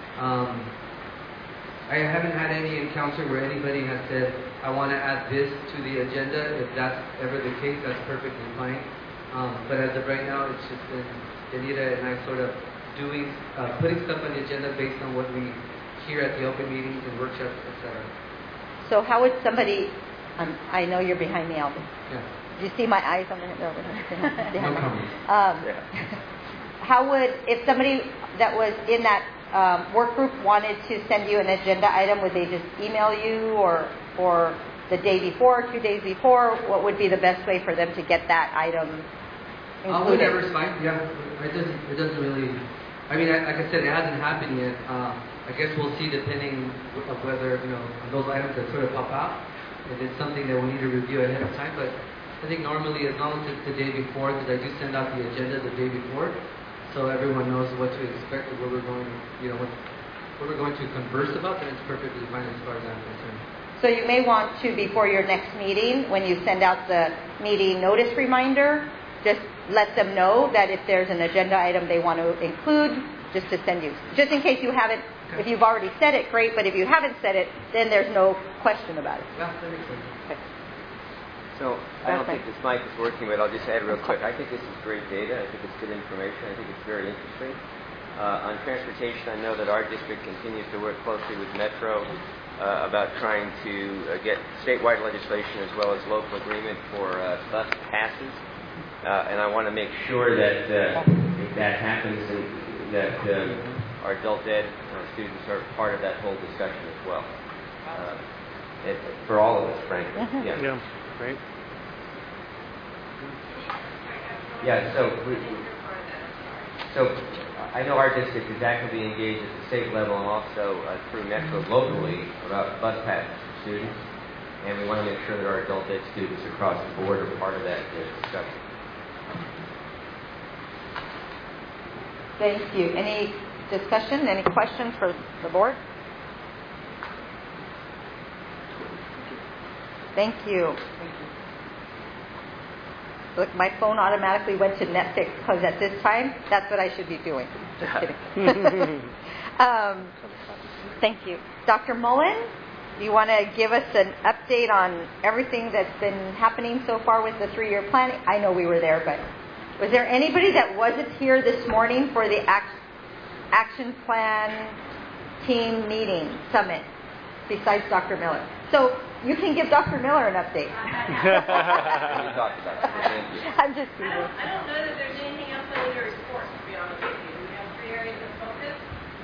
I haven't had any encounter where anybody has said, I want to add this to the agenda. If that's ever the case, that's perfectly fine. But as of right now, it's just been Yanira and I sort of putting stuff on the agenda based on what we hear at the open meetings and workshops, etc. So how would somebody, I know you're behind me, Alvin. Yeah. Do you see my eyes on the No comment. How would, if somebody that was in that work group wanted to send you an agenda item, would they just email you or the day before, 2 days before? What would be the best way for them to get that item included? Whatever's fine. Yeah, it doesn't really I mean, like I said, it hasn't happened yet. I guess we'll see depending of whether, on those items that sort of pop out, if it's something that we need to review ahead of time. But I think normally, as long as it's the day before, because I do send out the agenda the day before, so everyone knows what to expect or what we're going, what we're going to converse about, then it's perfectly fine as far as I'm concerned. So you may want to, before your next meeting, when you send out the meeting notice reminder, just let them know that if there's an agenda item they want to include, just to send you. Just in case you haven't, if you've already said it, great, but if you haven't said it, then there's no question about it. Yeah, that makes sense. Okay. So I don't think this mic is working, but I'll just add real quick. I think this is great data. I think it's good information. I think it's very interesting. On transportation, I know that our district continues to work closely with Metro about trying to get statewide legislation as well as local agreement for bus passes. And I want to make sure that if that happens, and that our adult ed students are part of that whole discussion as well. For all of us, frankly. Yeah, great. Yeah, so I know our district is actively engaged at the state level and also through Metro locally about bus passes for students, and we want to make sure that our adult ed students across the board are part of that discussion. Thank you. Any discussion? Any questions for the board? Thank you. Look, my phone automatically went to Netflix because at this time, that's what I should be doing. Just kidding. Thank you. Dr. Mullen, do you want to give us an update on everything that's been happening so far with the 3-year plan? I know we were there, but was there anybody that wasn't here this morning for the action plan team meeting summit besides Dr. Miller? So you can give Dr. Miller an update. I'm just teasing. I don't know that there's anything else I need to report, to be honest with you. We have 3 areas of focus.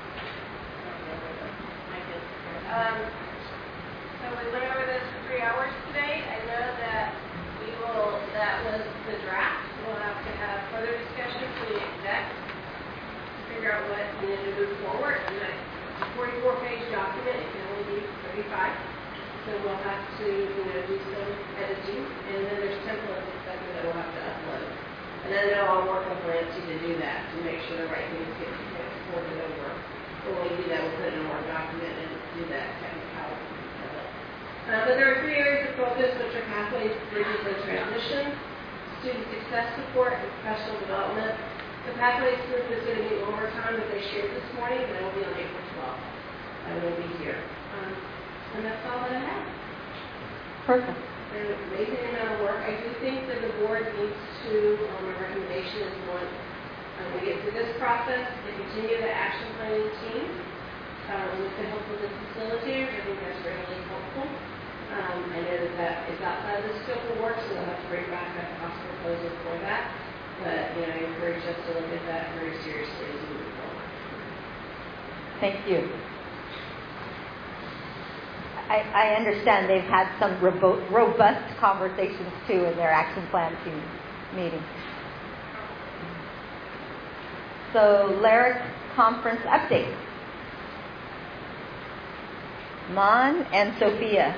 So we went over this for 3 hours today. I know that that was the draft. We'll have to have further discussion for the exec to figure out what we need to move forward. And that 44-page document, it can only be 35. So we'll have to, do some editing, and then there's templates and stuff that we'll have to upload. And I know I'll work with Nancy to do that, to make sure the right things get forwarded over. When we do that, we'll put it in a Word document and do that technicality. But there are 3 areas of focus, which are pathways, bridges, and transitions, student success support, and professional development. The pathways group is going to be one more time that they shared this morning, and it will be on April 12th. I will be here. And that's all that I have. Perfect. An amazing amount of work. I do think that the board needs to, my recommendation is one, we get through this process and continue the action planning team with the help of the facilitators. I think that's really helpful. I know that is outside of the scope of work, so we'll have to bring back a cost proposal for that. But, I encourage us to look at that very seriously as we move forward. Thank you. I understand they've had some robust conversations, too, in their action plan team meeting. So, LARIC conference update. Mon and Sophia.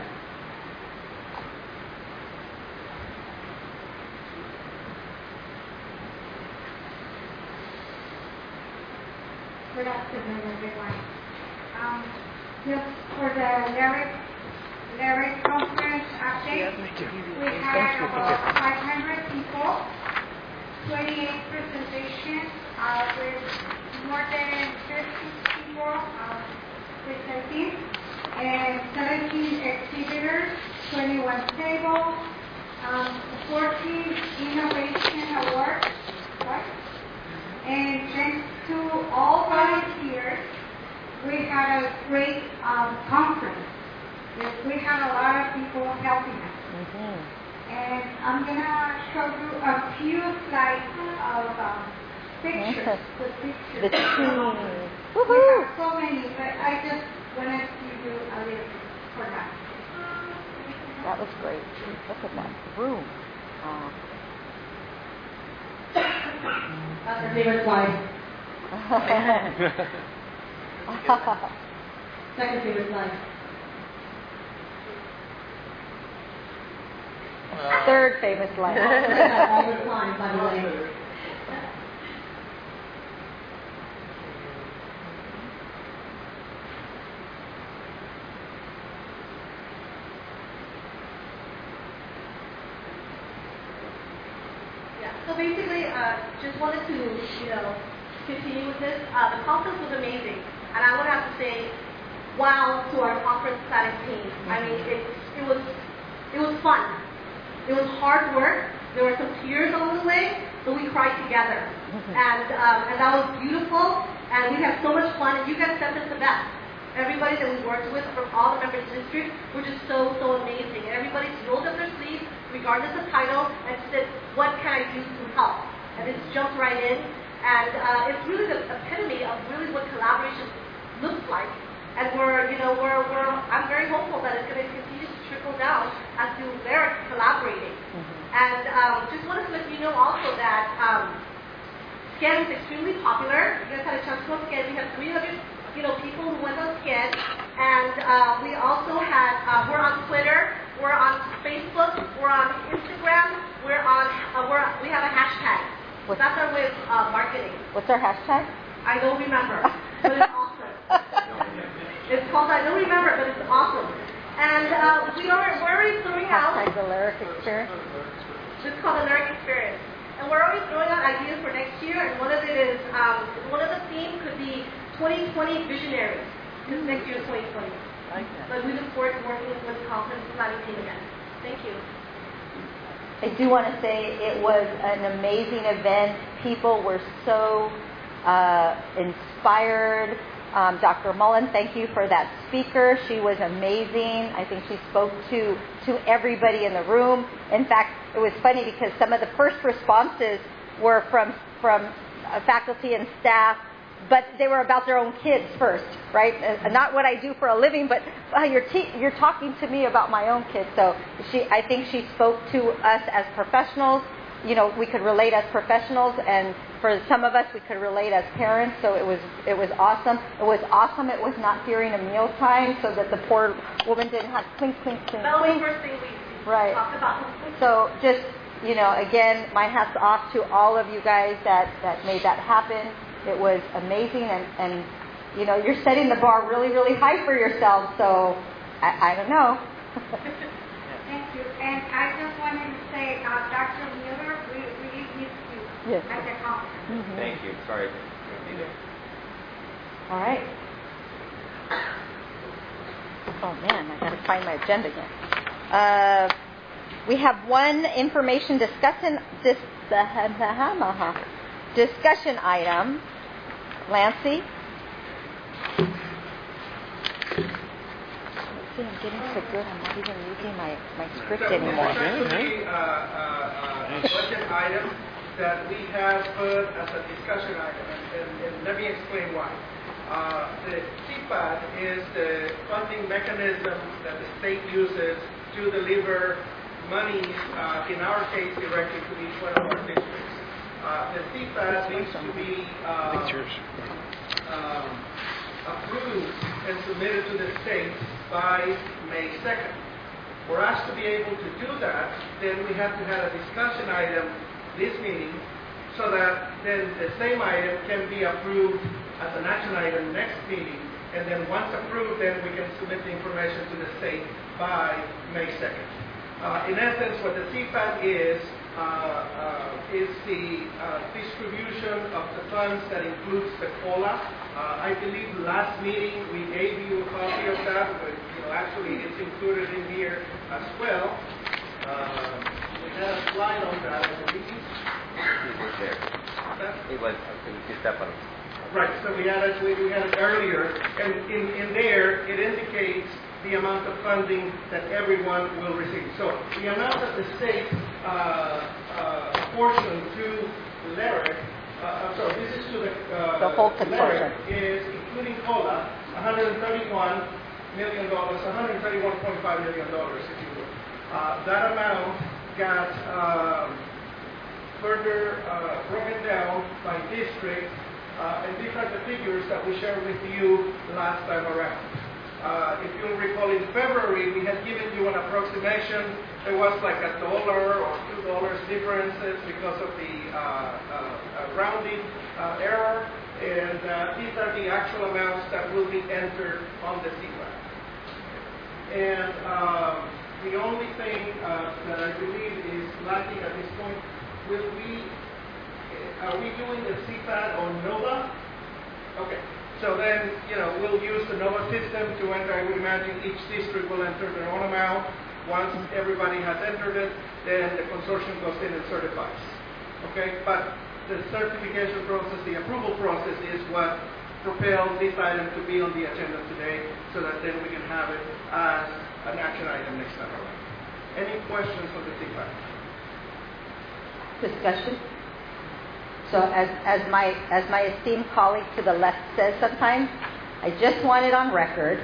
Good afternoon, everyone. Just for the LARIC conference update, we had about 500 people, 28 presentations with more than 30 people presenting, and 17 exhibitors, 21 tables, 14 innovation awards, right? And thanks to all volunteers, we had a great conference. We had a lot of people helping us. Mm-hmm. And I'm going to show you a few slides of pictures. The pictures. We have so many, but I just wanted to give you a little for that. That was great. Look at that room. That's our favorite slide. Second favorite line. Third famous line. All the time, by the way. So basically, just wanted to, continue with this. The conference was amazing, and I would have to say, wow to our conference planning team. I mean, it was fun. It was hard work. There were some tears along the way, but we cried together, and that was beautiful. And we had so much fun, and you guys sent us the best. Everybody that we worked with from all the members of the district were just so amazing. And everybody rolled up their sleeves, regardless of title, and said, what can I do to help? And they just jumped right in. And it's really the epitome of really what collaboration looks like. And I'm very hopeful that it's going to continue to trickle down as to Lyric collaborating. And just wanted to let you know also that SCED is extremely popular. You guys had a chance to go to SCED. We have 300 people who went on SCED, and we also had, we're on Twitter, we're on Facebook, we're on Instagram, we have a hashtag. That's our way of marketing. What's our hashtag? I don't remember, but it's awesome. It's called I don't remember, but it's awesome. And we're already throwing out. Hashtag the Lyric Experience. It's called the Lyric Experience. And we're always throwing out ideas for next year, and one of it is, one of the themes could be 2020 visionaries, because next year is 2020. But we look forward to working with the conference planning team again. Thank you. I do want to say it was an amazing event. People were so inspired. Dr. Mullen, thank you for that speaker. She was amazing. I think she spoke to everybody in the room. In fact, it was funny because some of the first responses were from faculty and staff, but they were about their own kids first, right? Not what I do for a living, but you're talking to me about my own kids. So I think she spoke to us as professionals. We could relate as professionals, and for some of us, we could relate as parents. So it was awesome. It was awesome. It was not during a mealtime, so that the poor woman didn't have clink, clink, clink, that was clink. the first thing we right. talked about. So just again, my hat's off to all of you guys that made that happen. It was amazing, and you're setting the bar really, really high for yourselves. So I don't know. Thank you. And I just wanted to say, Dr. Mueller, we really missed you at the conference. Mm-hmm. Thank you. Sorry. All right. Oh man, I got to find my agenda again. We have one information discussion item. Lancy? See, I'm getting so good, I'm not even using my script anymore. This is actually a budget item that we have put as a discussion item, and let me explain why. The CPAD is the funding mechanism that the state uses to deliver monies, in our case, directly to each one of our districts. The CPAD needs to be approved and submitted to the state by May 2nd. For us to be able to do that, then we have to have a discussion item this meeting, so that then the same item can be approved as an action item next meeting, and then once approved, then we can submit the information to the state by May 2nd. In essence, what the CPAD is the distribution of the funds that includes the COLA. I believe last meeting we gave you a copy of that, but actually it's included in here as well. We had a slide on that, I believe. It was there. It was. You step on it. Right. So we had it earlier, and in there it indicates the amount of funding that everyone will receive. So the amount that the state portion to Lyric, this is to the whole consortium, is including COLA, $131 million, $131.5 million, if you will. That amount got further broken down by district And these are the figures that we shared with you last time around. If you'll recall, in February, we had given you an approximation. There was like $1 or $2 differences because of the rounding error. And these are the actual amounts that will be entered on the CPAT. And the only thing that I believe is lacking at this point, are we doing the CPAT on NOVA? Okay. So then, we'll use the NOVA system to enter. I would imagine each district will enter their own amount. Once everybody has entered it, then the consortium goes in and certifies. Okay? But the certification process, the approval process is what propelled this item to be on the agenda today so that then we can have it as an action item next time around. Any questions on the CPAT? Discussion? So as my esteemed colleague to the left says sometimes, I just want it on record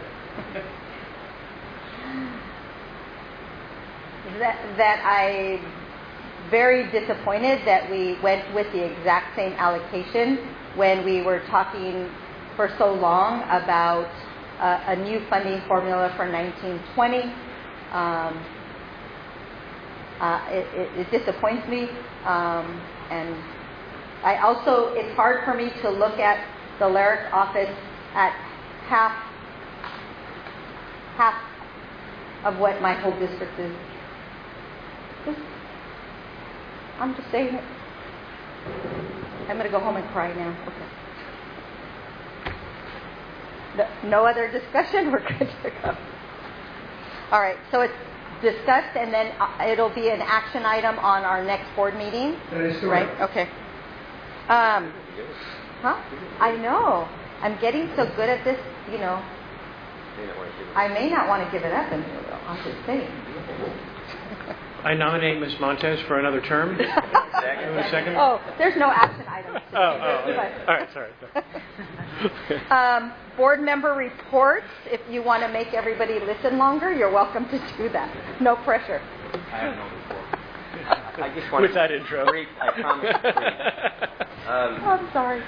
that I'm very disappointed that we went with the exact same allocation when we were talking for so long about a new funding formula for 1920. It disappoints me, and I also, it's hard for me to look at the LARIC office at half of what my whole district is. I'm just saying it. I'm going to go home and cry now. Okay. No other discussion? We're good to go. All right, so it's discussed, and then it'll be an action item on our next board meeting. That is correct. Right? Okay. I know. I'm getting so good at this, I may not want to give it up, I'm just saying. I nominate Ms. Montes for another term. Second. Oh, there's no action items. All right, sorry. Board member reports. If you want to make everybody listen longer, you're welcome to do that. No pressure. I have no report. I just want with that intro. Brief, I promise. I'm sorry.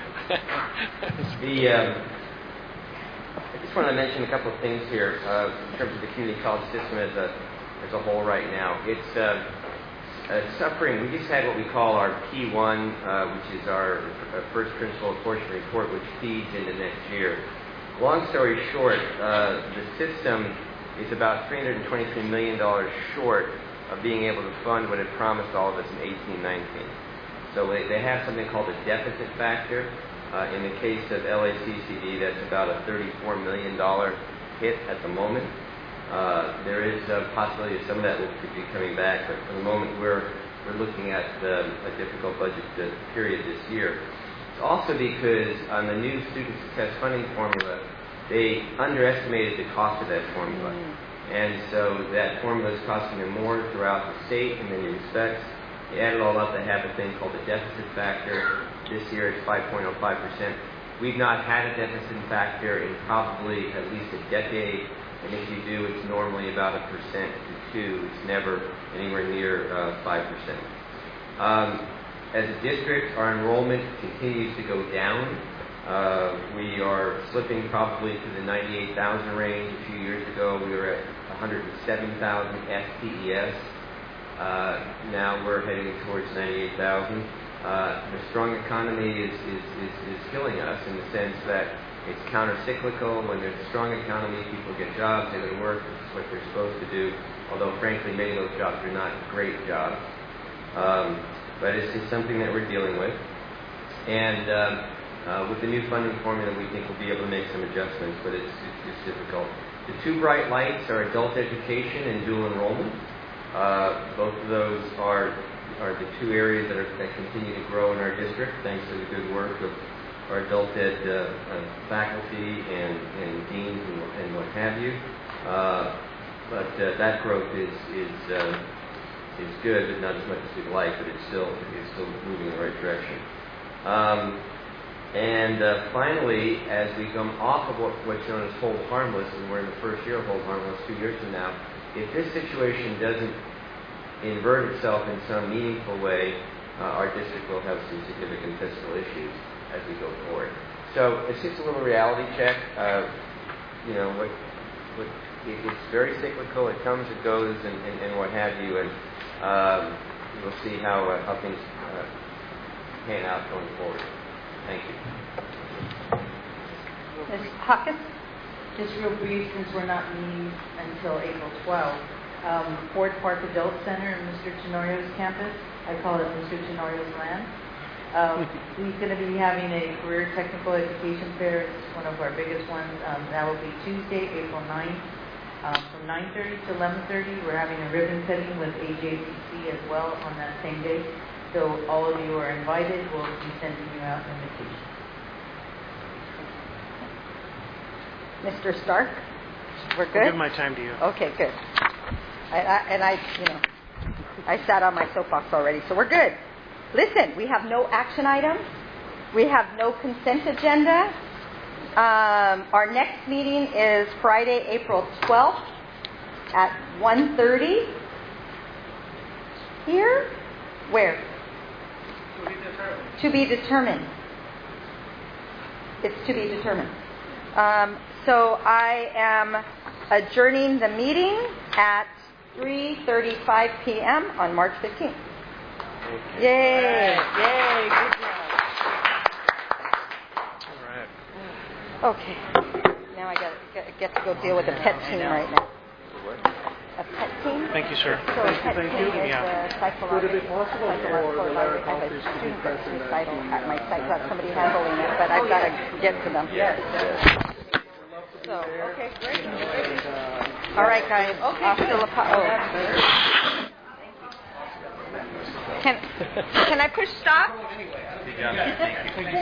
I just want to mention a couple of things here in terms of the community college system as a whole right now. It's suffering. We just had what we call our P1, which is our first principal apportionment report, which feeds into next year. Long story short, the system is about $323 million short of being able to fund what it promised all of us in 18-19. So they have something called a deficit factor. In the case of LACCD, that's about a $34 million hit at the moment. There is a possibility of some of that could be coming back, but for the moment we're looking at a difficult budget period this year. It's also because on the new student success funding formula, they underestimated the cost of that formula. And so that formula is costing them more throughout the state in many respects. You add it all up, they have a thing called the deficit factor. This year it's 5.05%. We've not had a deficit factor in probably at least a decade. And if you do, it's normally about 1% to 2%. It's never anywhere near 5%. As a district, our enrollment continues to go down. We are slipping probably to the 98,000 range. A few years ago, we were at 107,000 FTES. Now we're heading towards 98,000. The strong economy is killing us in the sense that it's counter-cyclical. When there's a strong economy, people get jobs, they go to work, this is what they're supposed to do, although frankly many of those jobs are not great jobs. But it's just something that we're dealing with. And with the new funding formula, we think we'll be able to make some adjustments, but it's difficult. The two bright lights are adult education and dual enrollment. Both of those are the two areas that continue to grow in our district, thanks to the good work of our adult ed faculty and deans and what have you. But that growth is good, but not as much as we'd like, but it's still moving in the right direction. Finally, as we come off of what's known as hold harmless, and we're in the first year of hold harmless 2 years from now, if this situation doesn't invert itself in some meaningful way, our district will have some significant fiscal issues as we go forward. So it's just a little reality check. It's very cyclical. It comes, it goes, and what have you. And we'll see how things pan out going forward. Thank you. Ms. Hawkins? Just real brief, since we're not meeting until April 12th. Ford Park Adult Center in Mr. Tenorio's campus. I call it Mr. Tenorio's land. He's going to be having a career technical education fair. It's one of our biggest ones. That will be Tuesday, April 9th. From 9:30 to 11:30, we're having a ribbon cutting with AJCC as well on that same day. So all of you are invited. We'll be sending you out invitations. Mr. Stark? We're good? I'll give my time to you. Okay, good. I sat on my soapbox already, so we're good. Listen, we have no action items. We have no consent agenda. Our next meeting is Friday, April 12th at 1:30. Here? Where? To be determined. It's to be determined. So I am adjourning the meeting at 3:35 p.m. on March 15th. Yay! Yay! Good job. All right. Okay. Now I get to go deal with a pet team right now. A pet team? Thank you, sir. So a pet team is Would it be possible for the Lyric I have a office to student be that's present suicidal at my site. So I have somebody handling it, but I've got to get to them. So, okay, great. All right, guys. Can I push stop?